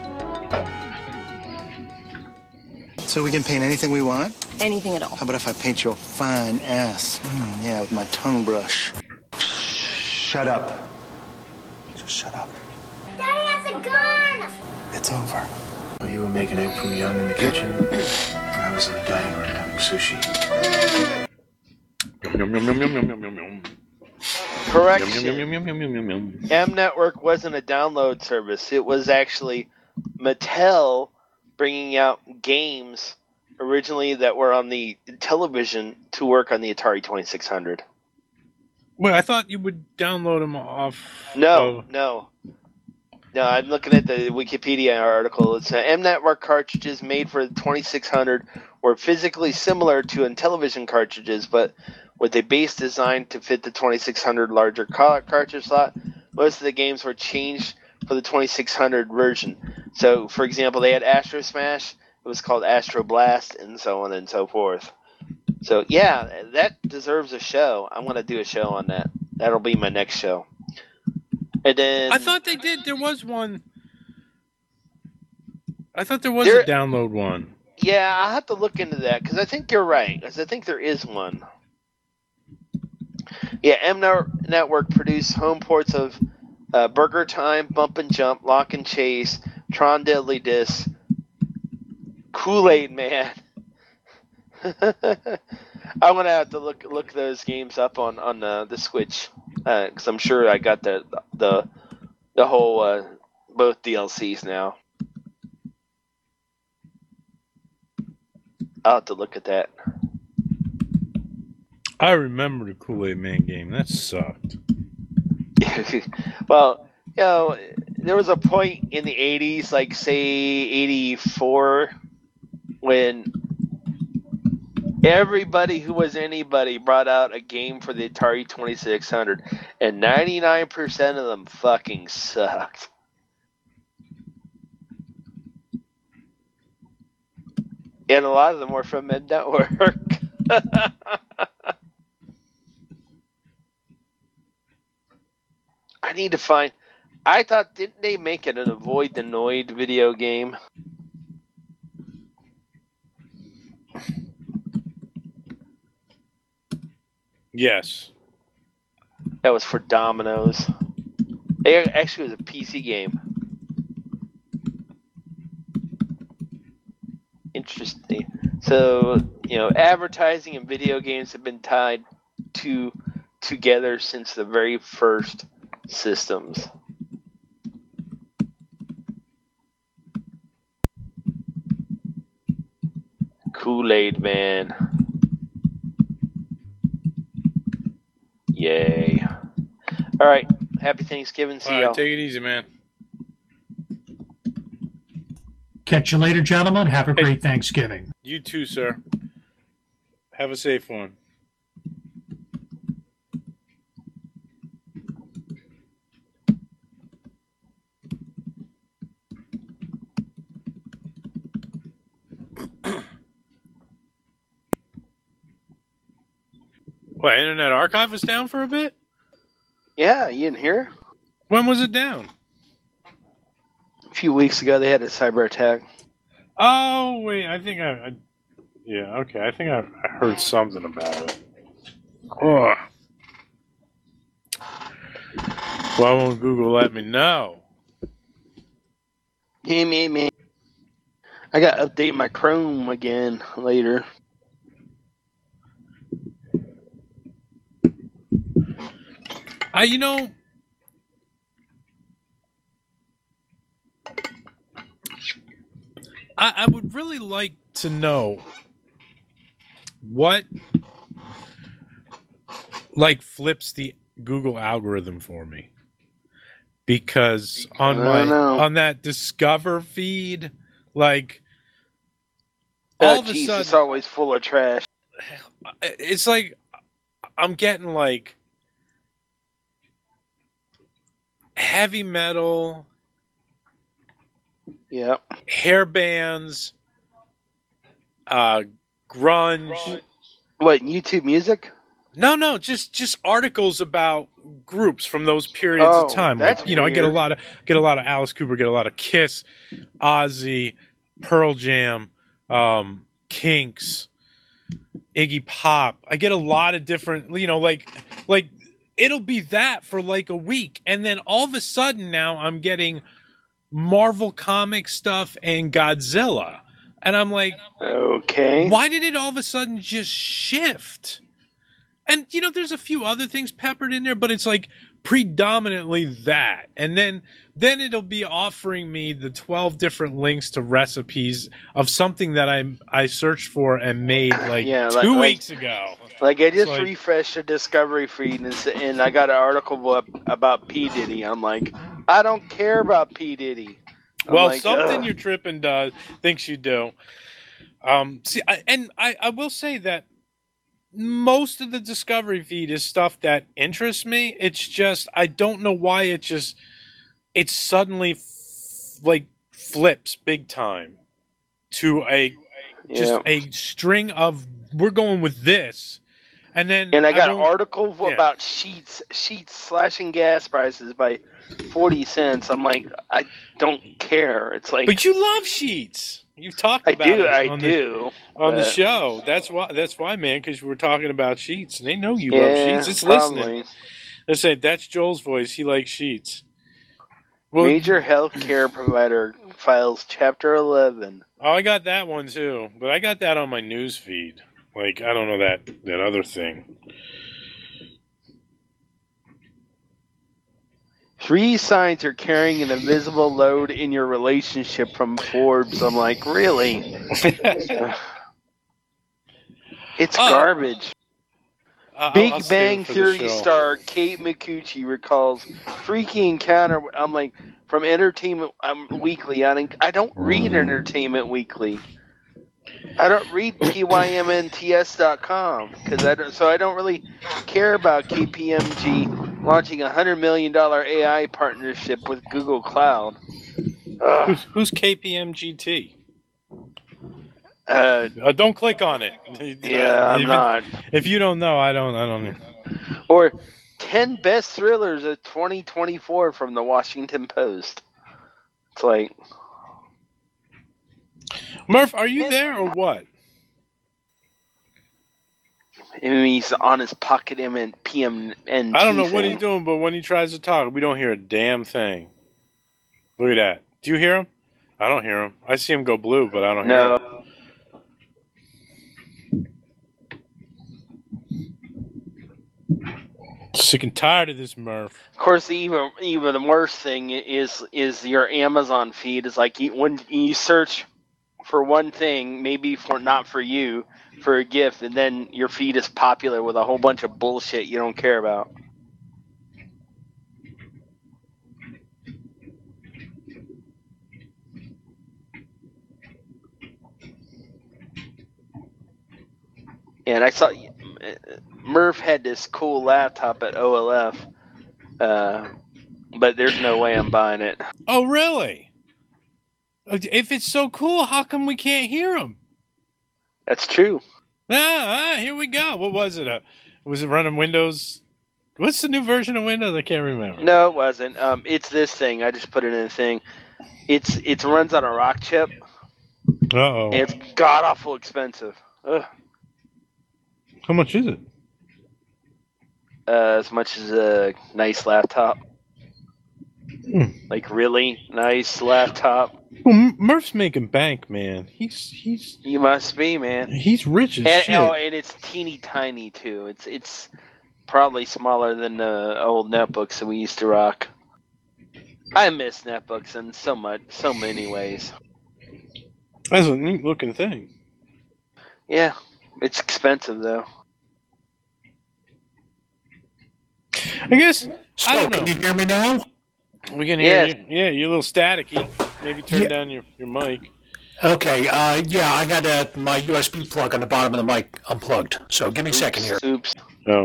So we can paint anything we want? Anything at all. How about if I paint your fine ass? Mm, yeah, with my tongue brush. Shut up. Just shut up. Daddy has a gun! It's over. You were making egg foo young in the kitchen. I was in the dining room having sushi. Yum, yum, yum, yum, yum, yum, yum, yum. Correction. Yum, yum, yum, yum, yum, yum, yum. M Network wasn't a download service. It was actually Mattel bringing out games originally that were on the television to work on the Atari twenty-six hundred. Well, I thought you would download them off. No, of- no. No, I'm looking at the Wikipedia article. It's uh, M Network cartridges made for the twenty-six hundred were physically similar to Intellivision cartridges, but with a base design to fit the twenty-six hundred larger ca- cartridge slot. Most of the games were changed for the twenty-six hundred version. So, for example, they had Astro Smash. It was called Astro Blast, and so on and so forth. So, yeah, that deserves a show. I'm going to do a show on that. That'll be my next show. And then I thought they did. There was one. I thought there was There- a download one. Yeah, I'll have to look into that because I think you're right. Because I think there is one. Yeah, M Network produced home ports of uh, Burger Time, Bump and Jump, Lock and Chase, Tron Deadly Disc, Kool-Aid Man. I'm gonna have to look look those games up on on uh, the Switch because I'm sure I got the the the whole uh, both D L Cs now. I'll have to look at that. I remember the Kool-Aid Man game. That sucked. Well, you know, there was a point in the eighties, like say eighty-four, when everybody who was anybody brought out a game for the Atari twenty-six hundred, and ninety-nine percent of them fucking sucked. And a lot of them were from Mid Network. I need to find. I thought, didn't they make it an Avoid the Noid video game? Yes. That was for Domino's. It actually was a P C game. Interesting. So, you know, advertising and video games have been tied to together since the very first systems. Kool-Aid Man. Yay. All right. Happy Thanksgiving. See All right, y'all. take it easy, man. Catch you later, gentlemen. Have a great Thanksgiving. You too, sir. Have a safe one. What, Internet Archive was down for a bit? Yeah, you didn't hear? When was it down? A few weeks ago, they had a cyber attack. Oh, wait, I think I... I yeah, okay, I think I, I heard something about it. Ugh. Why won't Google let me know? Yeah, man, man. I got to update my Chrome again later. I, you know, I, I would really like to know what, like, flips the Google algorithm for me. Because on my know. on that Discover feed, like, Oh, all of a geez, sudden, it's always full of trash. it's like I'm getting like heavy metal, Yep. hair bands, uh, grunge. What, YouTube Music? No, no, just just articles about groups from those periods Oh, of time. that's Like, you know, I get a weird. lot of get a lot of Alice Cooper, get a lot of Kiss, Ozzy, Pearl Jam, um, Kinks, Iggy Pop. I get a lot of different, you know, like like it'll be that for like a week, and then all of a sudden now I'm getting Marvel comic stuff and Godzilla, and I'm like, okay, why did it all of a sudden just shift? And, you know, there's a few other things peppered in there, but it's like predominantly that. And then then it'll be offering me the twelve different links to recipes of something that I I searched for and made like Yeah, two like- like- weeks ago. Like, I just like- refreshed the Discovery feed, and, it's- and I got an article up about P. Diddy. I'm like, I don't care about P. Diddy. I'm Well, like, something ugh. you're tripping does thinks you do. Um, see, I, and I, I will say that most of the Discovery feed is stuff that interests me. It's just I don't know why it just it suddenly f- like flips big time to a just Yeah. a string of we're going with this, and then And I got an don't- article yeah. about sheets, sheets slashing gas prices by forty cents. I'm like, I don't care. It's like, But you love Sheets. You've talked I about do, it I on do, the, on the but- show. That's why. That's why, man. Because we're talking about Sheets, and they know you Yeah, love Sheets. It's probably. listening. They say that's Joel's voice. He likes Sheets. Well, major health care provider files Chapter eleven. oh, I got that one too, but I got that on my news feed. Like I don't know that that other thing. Three signs you're carrying an invisible load in your relationship from Forbes. I'm like, really? It's Oh. garbage. I'll- Big I'll save Bang it for the Theory show. star Kate McCucci recalls freaky encounter. I'm like, from Entertainment um, Weekly. I don't, I don't read Entertainment Weekly. I don't read P Y M N T S dot com because I don't. So I don't really care about K P M G launching a hundred million dollar A I partnership with Google Cloud. Ugh. Who's, who's K P M G T? Uh, Uh, don't click on it. Yeah, I'm If it- not. If you don't know, I don't. I don't. Or ten best thrillers of twenty twenty-four from the Washington Post. It's like, Murph, are you there or what? I mean, he's on his pocket M and P M N. I don't know what he's doing, but when he tries to talk, we don't hear a damn thing. Look at that. Do you hear him? I don't hear him. I see him go blue, but I don't hear him. No. Sick and tired of this, Murph. Of course, even even the worst thing is is your Amazon feed is like you, when you search for one thing, maybe for not for you, for a gift, and then your feed is popular with a whole bunch of bullshit you don't care about. And I saw Murph had this cool laptop at O L F, uh, but there's no way I'm buying it. Oh, really? If it's so cool, how come we can't hear him? That's true. Ah, ah, here we go. What was it? Uh, was it running Windows? What's the new version of Windows? I can't remember. No, it wasn't. Um, it's this thing. I just put it in a thing. It's it runs on a rock chip. Uh oh. And it's god awful expensive. Ugh. How much is it? Uh, as much as a nice laptop. Hmm. Like really nice laptop. Well, M- Murph's making bank, man. He's he's You must be, man. he's rich as And, shit. oh, and it's teeny tiny too. It's it's probably smaller than the old netbooks that we used to rock. I miss netbooks in so much, so many ways. That's a neat looking thing. Yeah, it's expensive though. I guess. So, I don't know. can you hear me now? We can hear Yes. you. Yeah, you're a little staticky. Maybe turn Yeah. down your, your mic. Okay, uh, yeah, I got uh, my U S B plug on the bottom of the mic unplugged. So give me a second here. Oops. Oh.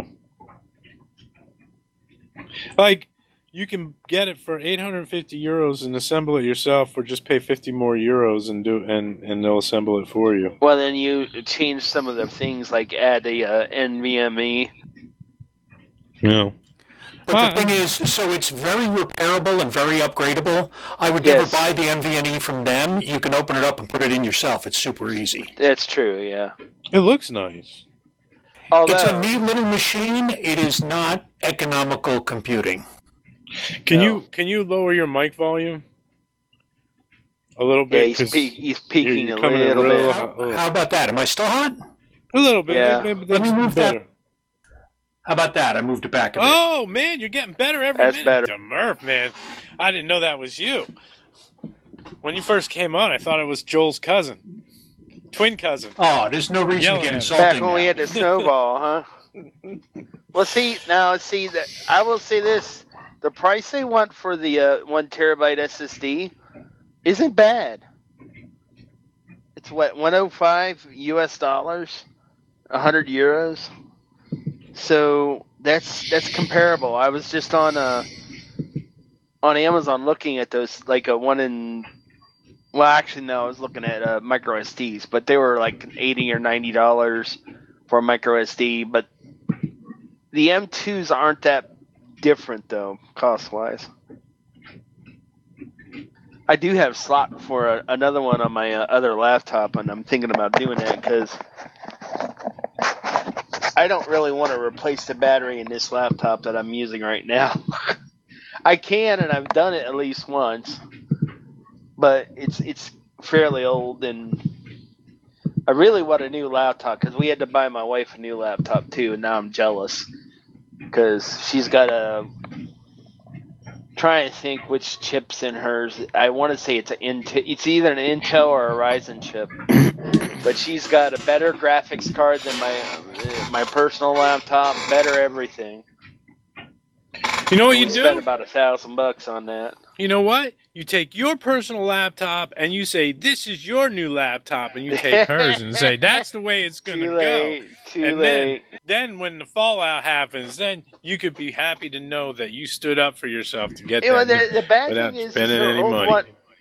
Like, you can get it for eight hundred fifty euros and assemble it yourself, or just pay fifty more euros and do and, and they'll assemble it for you. Well, then you change some of the things, like add a uh, NVMe. Yeah. But the thing is, so it's very repairable and very upgradable. I would Yes. never buy the N V M E from them. You can open it up and put it in yourself. It's super easy. That's true, yeah. It looks nice. Although, It's a neat little machine. It is not economical computing. Can No. you can you lower your mic volume a little yeah, bit? he's, 'Cause pe- he's you're- peaking you're a coming in little real bit. hot- How about that? Am I still hot? A little bit. Yeah. Maybe Let me that's move that. better. How about that? I moved it back a bit. Oh man, you're getting better every That's minute. better. To Murph, man, I didn't know that was you. When you first came on, I thought it was Joel's cousin, twin cousin. Oh, there's no reason Yelling to get at insulting. Back when we now. had the snowball, huh? Well, see now, see that I will say this: the price they want for the uh, one terabyte S S D isn't bad. It's what one hundred five U S dollars, a hundred euros. So that's that's comparable. I was just on uh on Amazon looking at those, like a one in. Well, actually, no, I was looking at uh, micro S Ds, but they were like eighty or ninety dollars for a micro S D. But the M twos aren't that different though, cost wise. I do have slot for a, another one on my uh, other laptop, and I'm thinking about doing that because I don't really want to replace the battery in this laptop that I'm using right now. I can, and I've done it at least once, but it's it's fairly old, and I really want a new laptop because we had to buy my wife a new laptop too, and now I'm jealous because she's got a. Trying to think which chips in hers. I want to say it's an Intel. It's either an Intel or a Ryzen chip, but she's got a better graphics card than my uh, my personal laptop. Better everything. You know what we you spent do? about a thousand bucks on that. You know what? You take your personal laptop and you say, "This is your new laptop," and you take hers and say, "That's the way it's going to Too go." late. Too and late. then, then when the fallout happens, then you could be happy to know that you stood up for yourself to get You know, that the, the bad without thing is, is spending the any old money. one.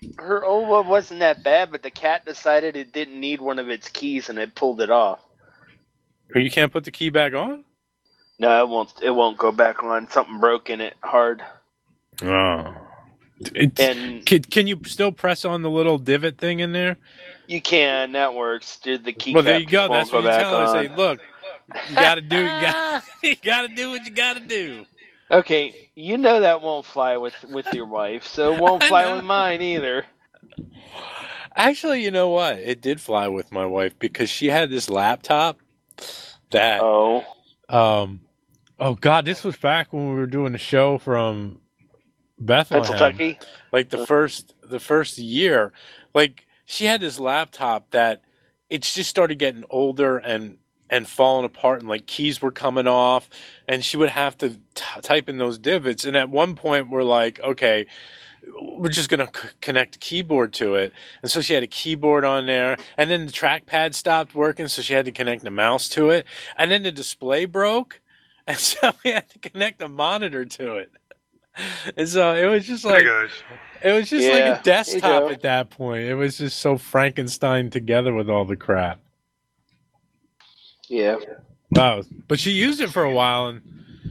her old one wasn't that bad, but the cat decided it didn't need one of its keys and it pulled it off. You can't put the key back on? No, it won't. It won't go back on. Something broke in it hard. Oh. It, and can, can you still press on the little divot thing in there? You can. That works. Dude, the key. Well, there you go. Won't That's go what you back tell her. on. Say, look, you gotta do. You got. You gotta do what you gotta do. Okay, you know that won't fly with with your wife, so it won't fly with mine either. Actually, you know what? It did fly with my wife because she had this laptop that. Oh. Um. Oh God, this was back when we were doing the show from Bethlehem, Pennsylvania. Like the first the first year, like she had this laptop that it's just started getting older and and falling apart, and like keys were coming off, and she would have to t- type in those divots. And at one point, we're like, okay, we're just gonna c- connect a keyboard to it. And so she had a keyboard on there, and then the trackpad stopped working, so she had to connect the mouse to it, and then the display broke, and so we had to connect a monitor to it. And so it was just like it was just Yeah, like a desktop you know. at that point. It was just so Frankenstein together with all the crap. Yeah. Wow. But she used it for a while, and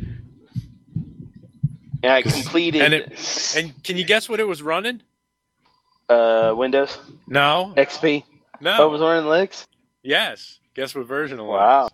Yeah, I completed. and it and can you guess what it was running? uh, Windows No. X P. No. Oh, it was running Linux. Yes. Guess what version it was? Wow.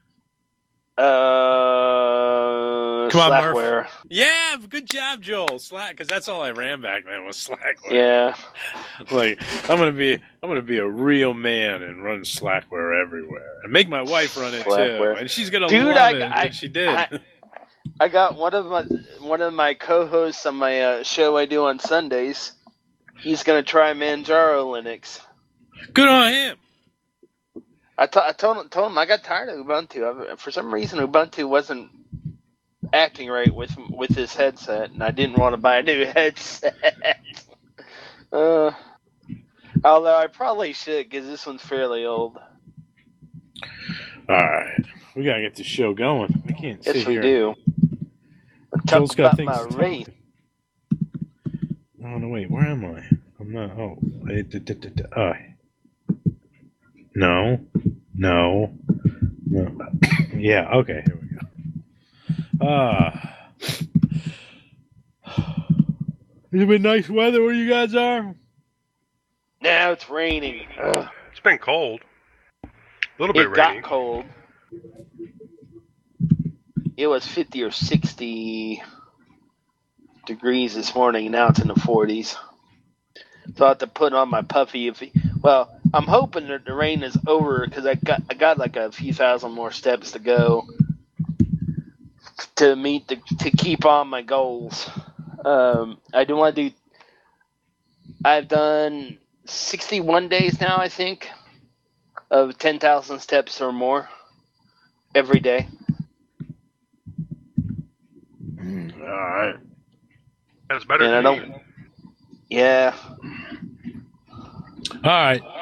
Uh, Come on, Slackware. Murph. Yeah, good job, Joel. Slack, because that's all I ran back then was Slackware. Yeah. Like I'm gonna be, I'm gonna be a real man and run Slackware everywhere, and make my wife run it Slackware. too, and she's gonna Dude, love I- it. I- and she did. I- I got one of my one of my co-hosts on my uh, show I do on Sundays. He's gonna try Manjaro Linux. Good on him. I, t- I told him, told him I got tired of Ubuntu. I, for some reason, Ubuntu wasn't acting right with with this headset, and I didn't want to buy a new headset. uh, although I probably should, because this one's fairly old. All right, we gotta get the show going. I can't Yes, sit we here. do. Joel's Talk got about things my to talk race. Oh no, wait, where am I? I'm not. Oh, wait, d- d- d- d- uh, no, no, no. Yeah, okay, here we go. Ah, it's been nice weather where you guys are. Now it's raining. Ugh. It's been cold. A little bit It rainy. got cold. It was fifty or sixty degrees this morning. Now it's in the forties. So I have to put on my puffy. If he, well, I'm hoping that the rain is over because I got I got like a few thousand more steps to go to meet the to keep on my goals. Um, I do want to do. I've done sixty-one days now, I think, of ten thousand steps or more every day. All right. That's better And I than don't. me. Yeah. All right.